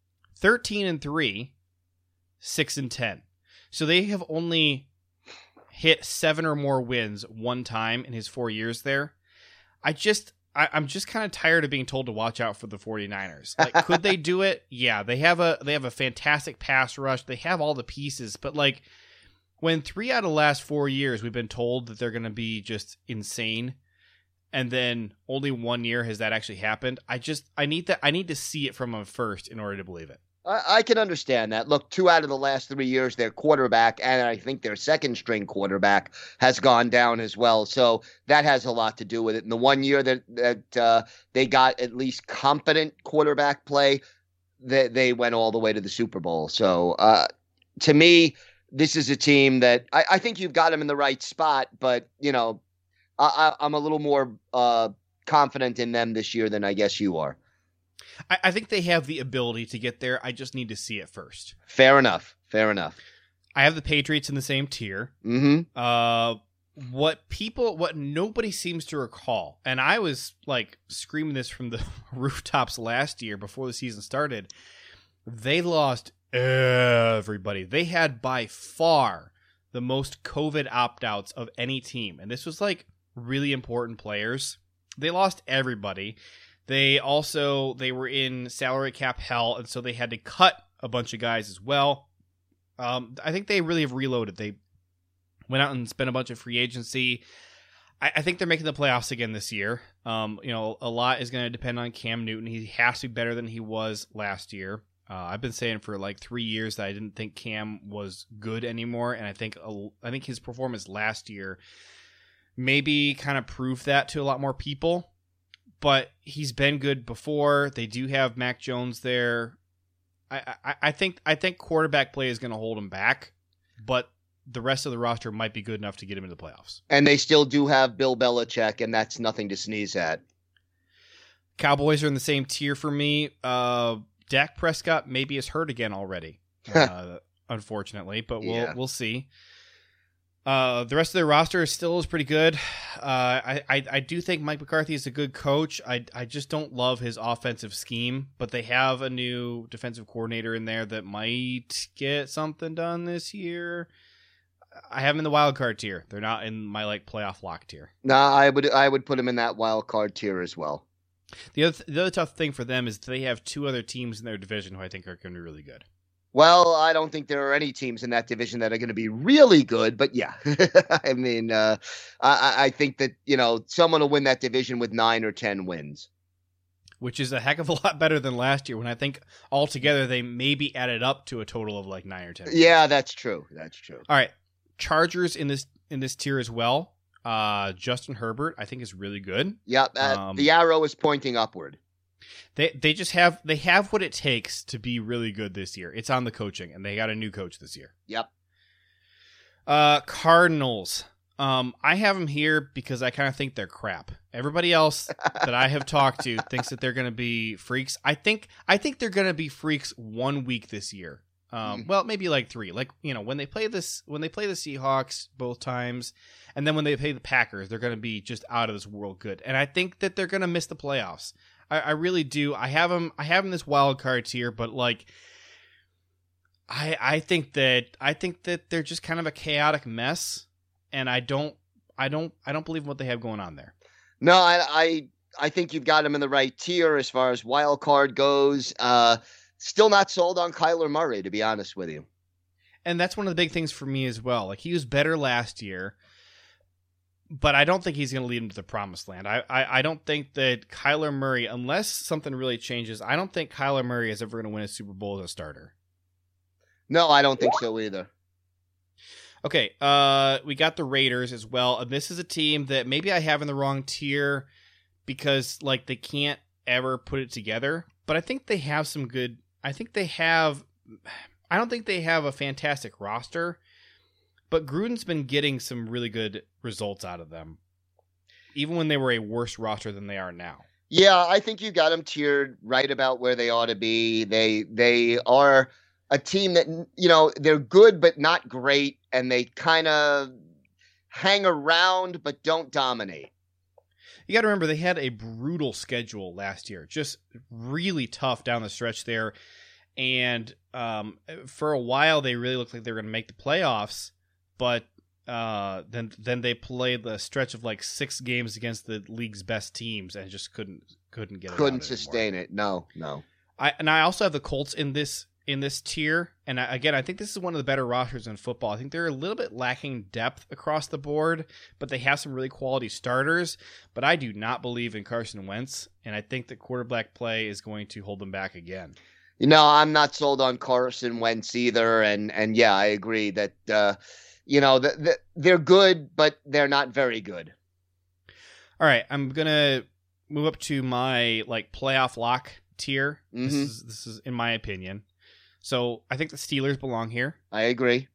13-3, 6-10. So they have only hit 7 or more wins one time in his 4 years there. I'm just kind of tired of being told to watch out for the 49ers. Like, could they do it? Yeah, they have a fantastic pass rush. They have all the pieces, but like when 3 out of the last 4 years we've been told that they're going to be just insane, and then only 1 year has that actually happened. I need to see it from them first in order to believe it. I can understand that. Look, 2 out of the last 3 years, their quarterback, and I think their second-string quarterback, has gone down as well. So that has a lot to do with it. And the 1 year that they got at least competent quarterback play, they went all the way to the Super Bowl. So to me, this is a team that I think you've got them in the right spot, but, you know, I'm a little more confident in them this year than I guess you are. I think they have the ability to get there. I just need to see it first. Fair enough. I have the Patriots in the same tier. Mm-hmm. What nobody seems to recall, and I was like screaming this from the rooftops last year before the season started, they lost everybody. They had by far the most COVID opt-outs of any team, and this was like really important players. They lost everybody. They were in salary cap hell, and so they had to cut a bunch of guys as well. I think they really have reloaded. They went out and spent a bunch of free agency. I think they're making the playoffs again this year. A lot is going to depend on Cam Newton. He has to be better than he was last year. I've been saying for like 3 years that I didn't think Cam was good anymore, and I think his performance last year maybe kind of proved that to a lot more people. But he's been good before. They do have Mac Jones there. I think quarterback play is going to hold him back, but the rest of the roster might be good enough to get him into the playoffs. And they still do have Bill Belichick, and that's nothing to sneeze at. Cowboys are in the same tier for me. Dak Prescott maybe is hurt again already, unfortunately, but we'll see. The rest of their roster still is pretty good. I do think Mike McCarthy is a good coach. I just don't love his offensive scheme, but they have a new defensive coordinator in there that might get something done this year. I have them in the wild card tier. They're not in my playoff lock tier. No, I would put them in that wild card tier as well. The other tough thing for them is they have two other teams in their division who I think are going to be really good. Well, I don't think there are any teams in that division that are going to be really good, but yeah. I mean, I think that, someone will win that division with 9 or 10 wins. Which is a heck of a lot better than last year when I think altogether they maybe added up to a total of 9 or 10 wins. Yeah, that's true. That's true. All right. Chargers in this tier as well. Justin Herbert, I think, is really good. Yep. The arrow is pointing upward. They just have what it takes to be really good this year. It's on the coaching, and they got a new coach this year. Yep. Cardinals. I have them here because I kind of think they're crap. Everybody else that I have talked to thinks that they're going to be freaks. I think they're going to be freaks 1 week this year. Well, maybe 3. When they play the Seahawks both times, and then when they play the Packers, they're going to be just out of this world good. And I think that they're going to miss the playoffs. I really do. I have them this wild card tier, but I think that they're just kind of a chaotic mess, and I don't believe in what they have going on there. No, I think you've got them in the right tier as far as wild card goes. Still not sold on Kyler Murray, to be honest with you. And that's one of the big things for me as well. He was better last year, but I don't think he's going to lead him to the promised land. I don't think that Kyler Murray, unless something really changes, I don't think Kyler Murray is ever going to win a Super Bowl as a starter. No, I don't think so either. Okay, we got the Raiders as well. And this is a team that maybe I have in the wrong tier because they can't ever put it together. But I think they have some good. I don't think they have a fantastic roster, but Gruden's been getting some really good results out of them, even when they were a worse roster than they are now. Yeah, I think you got them tiered right about where they ought to be. They are a team that, they're good but not great, and they kind of hang around but don't dominate. You got to remember, they had a brutal schedule last year, just really tough down the stretch there. And for a while, they really looked like they were going to make the playoffs. But then they played the stretch of 6 games against the league's best teams and just couldn't get it. Couldn't sustain it. No. I also have the Colts in this tier. And I think this is one of the better rosters in football. I think they're a little bit lacking depth across the board, but they have some really quality starters. But I do not believe in Carson Wentz, and I think that quarterback play is going to hold them back again. I'm not sold on Carson Wentz either. And yeah, I agree that, they're good, but they're not very good. All right. I'm going to move up to my playoff lock tier. Mm-hmm. This is in my opinion. So I think the Steelers belong here. I agree.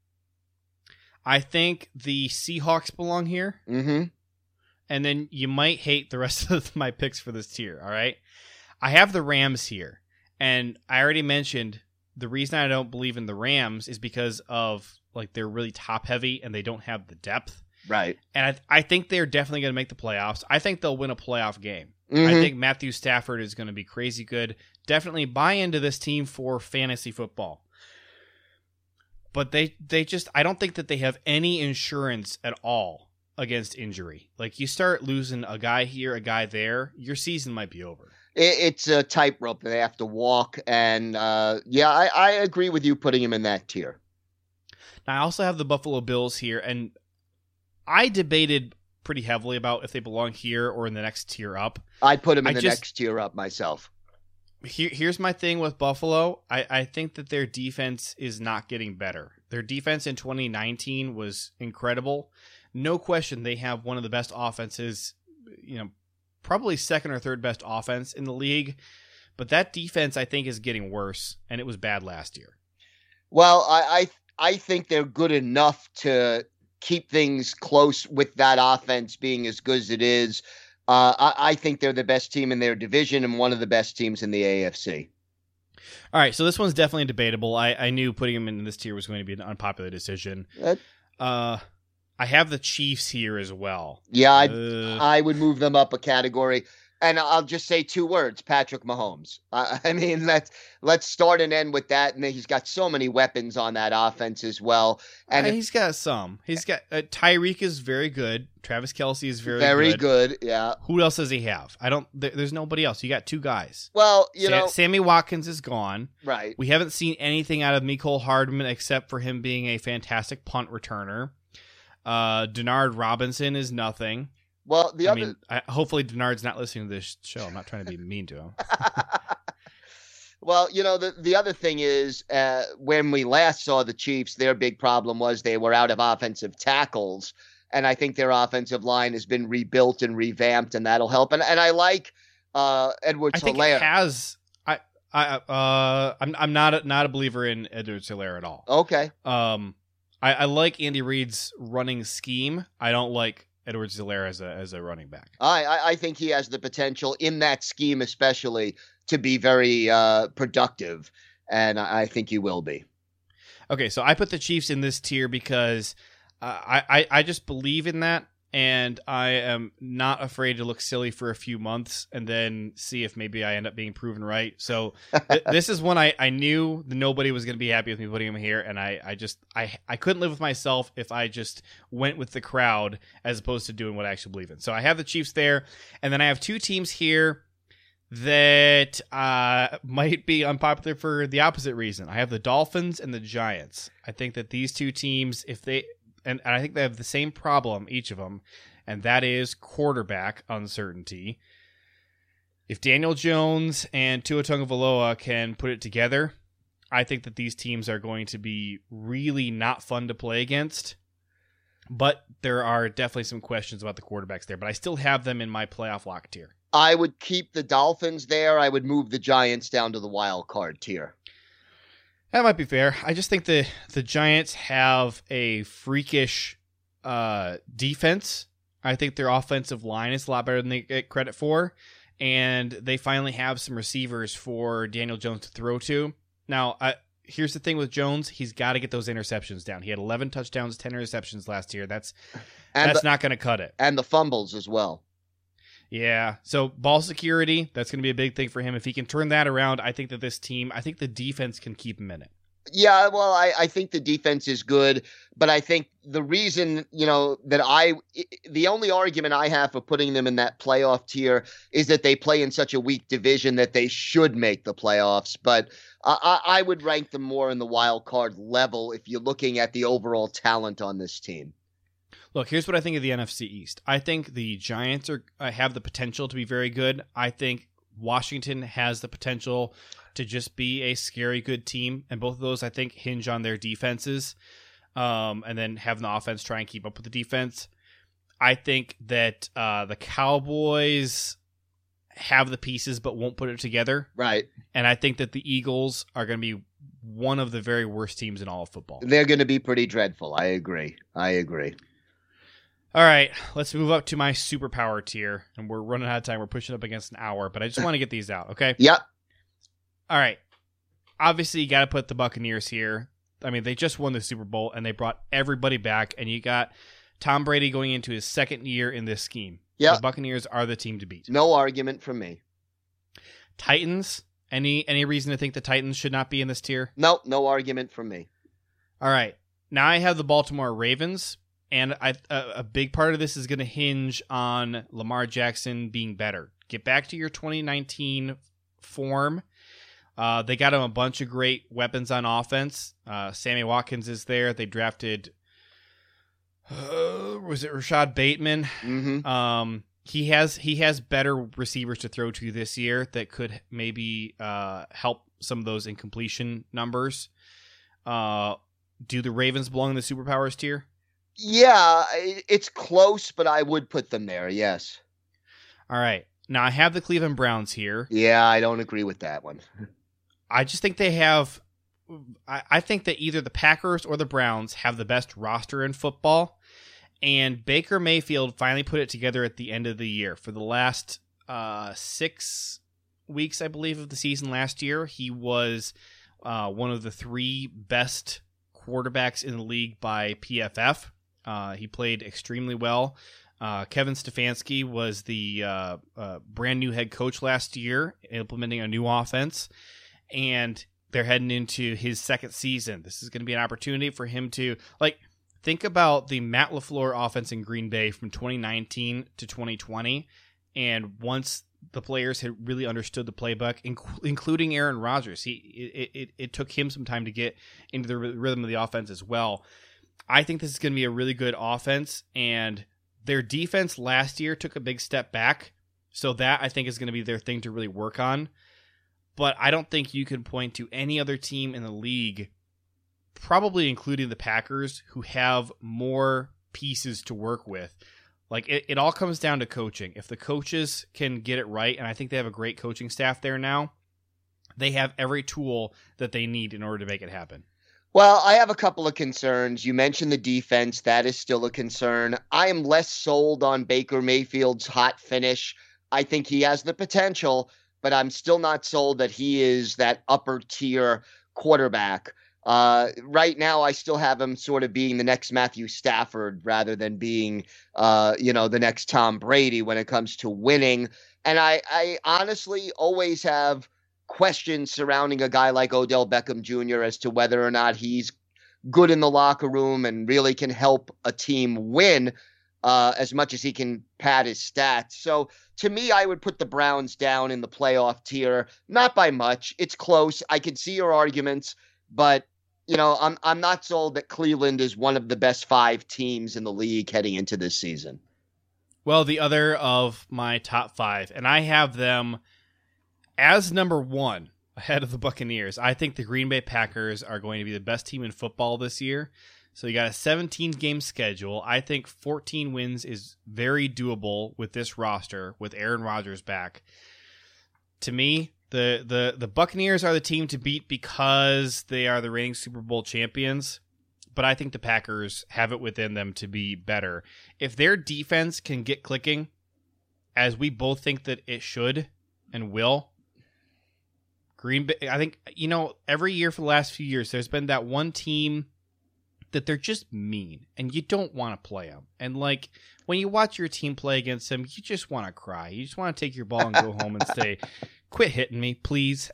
I think the Seahawks belong here. Mm-hmm. And then you might hate the rest of my picks for this tier, all right? I have the Rams here. And I already mentioned the reason I don't believe in the Rams is because of they're really top heavy and they don't have the depth. Right. And I think they're definitely going to make the playoffs. I think they'll win a playoff game. Mm-hmm. I think Matthew Stafford is going to be crazy good. Definitely buy into this team for fantasy football. But they just, I don't think that they have any insurance at all against injury. You start losing a guy here, a guy there, your season might be over. It's a tightrope that they have to walk. And I agree with you putting him in that tier. Now, I also have the Buffalo Bills here, and I debated pretty heavily about if they belong here or in the next tier up. I'd put them in the next tier up myself. Here's my thing with Buffalo. I think that their defense is not getting better. Their defense in 2019 was incredible. No question they have one of the best offenses, probably second or third best offense in the league. But that defense, I think, is getting worse, and it was bad last year. Well, I think they're good enough to keep things close with that offense being as good as it is. I think they're the best team in their division and one of the best teams in the AFC. All right, so this one's definitely debatable. I knew putting him in this tier was going to be an unpopular decision. I I have the Chiefs here as well. Yeah, I would move them up a category. And I'll just say 2 words: Patrick Mahomes. I mean, let's start and end with that. And he's got so many weapons on that offense as well. And he's got some. He's got Tyreek is very good. Travis Kelce is very good. Yeah. Who else does he have? There's nobody else. You got 2 guys. Well, you know, Sammy Watkins is gone. Right. We haven't seen anything out of Mecole Hardman except for him being a fantastic punt returner. Denard Robinson is nothing. Well, hopefully Denard's not listening to this show. I'm not trying to be mean to him. Well, you know, the other thing is when we last saw the Chiefs, their big problem was they were out of offensive tackles. And I think their offensive line has been rebuilt and revamped, and that'll help. And I like Edwards-Helaire. I think it has. I'm not a believer in Edwards-Helaire at all. Okay. I like Andy Reid's running scheme. I don't like Edwards-Helaire as a running back. I think he has the potential in that scheme, especially, to be very productive, and I think he will be. Okay, so I put the Chiefs in this tier because I just believe in that, and I am not afraid to look silly for a few months and then see if maybe I end up being proven right. So this is one I knew nobody was going to be happy with me putting him here, and I couldn't live with myself if I just went with the crowd as opposed to doing what I actually believe in. So I have the Chiefs there, and then I have 2 teams here that might be unpopular for the opposite reason. I have the Dolphins and the Giants. I think that these 2 teams, and I think they have the same problem, each of them, and that is quarterback uncertainty. If Daniel Jones and Tua Tagovailoa can put it together, I think that these teams are going to be really not fun to play against. But there are definitely some questions about the quarterbacks there. But I still have them in my playoff lock tier. I would keep the Dolphins there. I would move the Giants down to the wild card tier. That might be fair. I just think the Giants have a freakish defense. I think their offensive line is a lot better than they get credit for. And they finally have some receivers for Daniel Jones to throw to. Now, here's the thing with Jones. He's got to get those interceptions down. He had 11 touchdowns, 10 interceptions last year. That's not going to cut it. And the fumbles as well. Yeah, so ball security, that's going to be a big thing for him. If he can turn that around, I think that the defense can keep him in it. Yeah, well, I think the defense is good, but I think the reason, the only argument I have for putting them in that playoff tier is that they play in such a weak division that they should make the playoffs. But I would rank them more in the wild card level if you're looking at the overall talent on this team. Look, here's what I think of the NFC East. I think the Giants have the potential to be very good. I think Washington has the potential to just be a scary good team. And both of those, I think, hinge on their defenses and then having the offense try and keep up with the defense. I think that the Cowboys have the pieces but won't put it together. Right. And I think that the Eagles are going to be one of the very worst teams in all of football. They're going to be pretty dreadful. I agree. All right, let's move up to my superpower tier, and we're running out of time. We're pushing up against an hour, but I just want to get these out, okay? Yep. All right. Obviously, you got to put the Buccaneers here. I mean, they just won the Super Bowl, and they brought everybody back, and you got Tom Brady going into his 2nd year in this scheme. Yeah. The Buccaneers are the team to beat. No argument from me. Titans, any reason to think the Titans should not be in this tier? No argument from me. All right. Now I have the Baltimore Ravens. And a big part of this is going to hinge on Lamar Jackson being better. Get back to your 2019 form. They got him a bunch of great weapons on offense. Sammy Watkins is there. They drafted, was it Rashad Bateman? Mm-hmm. He has better receivers to throw to this year that could maybe help some of those incompletion numbers. Do the Ravens belong in the superpowers tier? Yeah, it's close, but I would put them there, yes. All right. Now, I have the Cleveland Browns here. Yeah, I don't agree with that one. I just think they have... I think that either the Packers or the Browns have the best roster in football, and Baker Mayfield finally put it together at the end of the year. For the last 6 weeks, I believe, of the season last year, he was one of the 3 best quarterbacks in the league by PFF. He played extremely well. Kevin Stefanski was the brand new head coach last year, implementing a new offense, and they're heading into his second season. This is going to be an opportunity for him to, think about the Matt LaFleur offense in Green Bay from 2019 to 2020, and once the players had really understood the playbook, including Aaron Rodgers, it took him some time to get into the rhythm of the offense as well. I think this is going to be a really good offense, and their defense last year took a big step back, so that I think is going to be their thing to really work on. But I don't think you can point to any other team in the league, probably including the Packers, who have more pieces to work with. It all comes down to coaching. If the coaches can get it right, and I think they have a great coaching staff there now, they have every tool that they need in order to make it happen. Well, I have a couple of concerns. You mentioned the defense. That is still a concern. I am less sold on Baker Mayfield's hot finish. I think he has the potential, but I'm still not sold that he is that upper tier quarterback. Right now, I still have him sort of being the next Matthew Stafford rather than being, the next Tom Brady when it comes to winning. And I honestly always have questions surrounding a guy like Odell Beckham Jr. as to whether or not he's good in the locker room and really can help a team win as much as he can pad his stats. So to me, I would put the Browns down in the playoff tier, not by much. It's close. I can see your arguments, but I'm not sold that Cleveland is one of the best 5 teams in the league heading into this season. Well, the other of my top 5, and I have them as number 1 ahead of the Buccaneers. I think the Green Bay Packers are going to be the best team in football this year. So you got a 17-game schedule. I think 14 wins is very doable with this roster, with Aaron Rodgers back. To me, the Buccaneers are the team to beat because they are the reigning Super Bowl champions, but I think the Packers have it within them to be better. If their defense can get clicking, as we both think that it should and will, Green Bay, I think, every year for the last few years, there's been that one team that they're just mean and you don't want to play them. And when you watch your team play against them, you just want to cry. You just want to take your ball and go home and say, quit hitting me, please.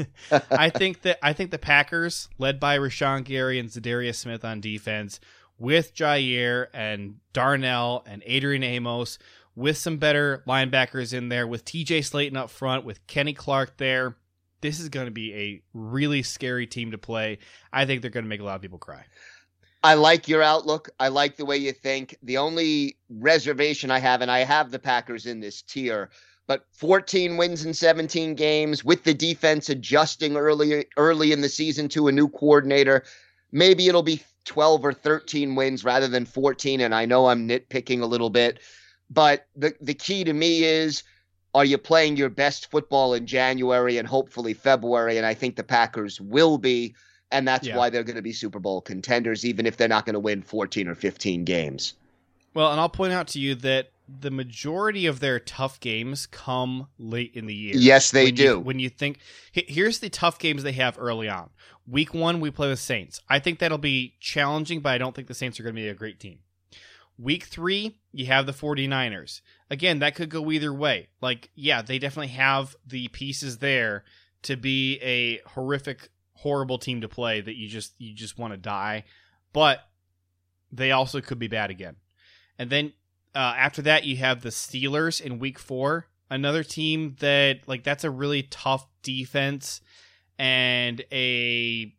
I think the Packers, led by Rashawn Gary and Zadarius Smith on defense, with Jair and Darnell and Adrian Amos, with some better linebackers in there, with TJ Slayton up front, with Kenny Clark there, this is going to be a really scary team to play. I think they're going to make a lot of people cry. I like your outlook. I like the way you think. The only reservation I have, and I have the Packers in this tier, but 14 wins in 17 games with the defense adjusting early in the season to a new coordinator. Maybe it'll be 12 or 13 wins rather than 14. And I know I'm nitpicking a little bit, but the key to me is, are you playing your best football in January and hopefully February? And I think the Packers will be. And that's why they're going to be Super Bowl contenders, even if they're not going to win 14 or 15 games. Well, and I'll point out to you that the majority of their tough games come late in the year. Yes, they do. When you think, here's the tough games they have early on. Week 1, we play the Saints. I think that'll be challenging, but I don't think the Saints are going to be a great team. Week 3, you have the 49ers. Again, that could go either way. They definitely have the pieces there to be a horrible team to play that you just want to die, but they also could be bad again. And then after that, you have the Steelers in week 4, another team that that's a really tough defense and a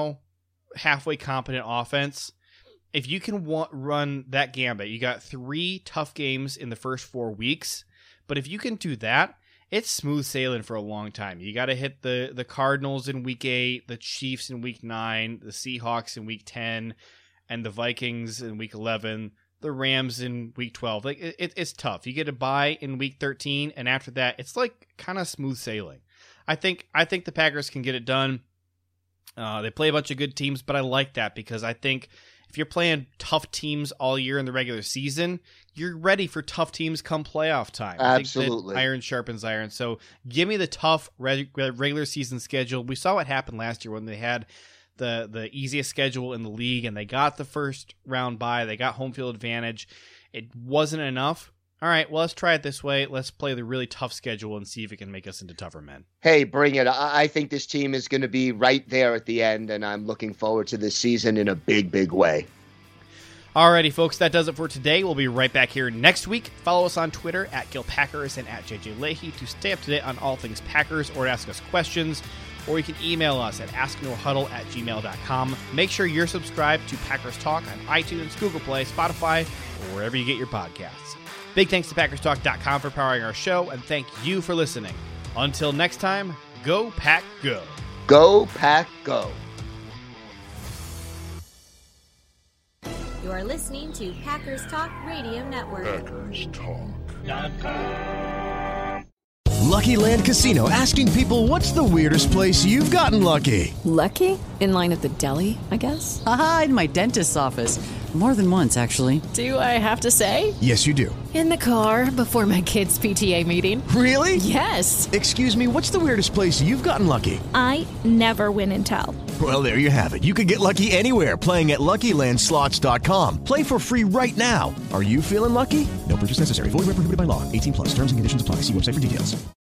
halfway competent offense. If you can run that gambit, you got 3 tough games in the first 4 weeks, but if you can do that, it's smooth sailing for a long time. You got to hit the Cardinals in week 8, the Chiefs in week 9, the Seahawks in week 10, and the Vikings in week 11, the Rams in week 12. It's tough. You get a bye in week 13, and after that, it's kind of smooth sailing. I think the Packers can get it done. They play a bunch of good teams, but I like that because I think if you're playing tough teams all year in the regular season, you're ready for tough teams come playoff time. Absolutely. I think that iron sharpens iron. So give me the tough regular season schedule. We saw what happened last year when they had the easiest schedule in the league, and they got the first round bye. They got home field advantage. It wasn't enough. All right, well, let's try it this way. Let's play the really tough schedule and see if it can make us into tougher men. Hey, bring it. I think this team is going to be right there at the end, and I'm looking forward to this season in a big, big way. Alrighty, folks, that does it for today. We'll be right back here next week. Follow us on Twitter at GilPackers and at JJ Leahy to stay up to date on all things Packers or to ask us questions. Or you can email us at asknohuddle@gmail.com. Make sure you're subscribed to Packers Talk on iTunes, Google Play, Spotify, or wherever you get your podcasts. Big thanks to PackersTalk.com for powering our show, and thank you for listening. Until next time, go Pack Go. Go Pack Go. You are listening to Packers Talk Radio Network. PackersTalk.com. Lucky Land Casino, asking people, what's the weirdest place you've gotten lucky? Lucky? In line at the deli, I guess? Aha, in my dentist's office. More than once, actually. Do I have to say? Yes, you do. In the car before my kids' PTA meeting. Really? Yes. Excuse me, what's the weirdest place you've gotten lucky? I never win and tell. Well, there you have it. You can get lucky anywhere, playing at LuckyLandSlots.com. Play for free right now. Are you feeling lucky? No purchase necessary. Void where prohibited by law. 18+. Terms and conditions apply. See website for details.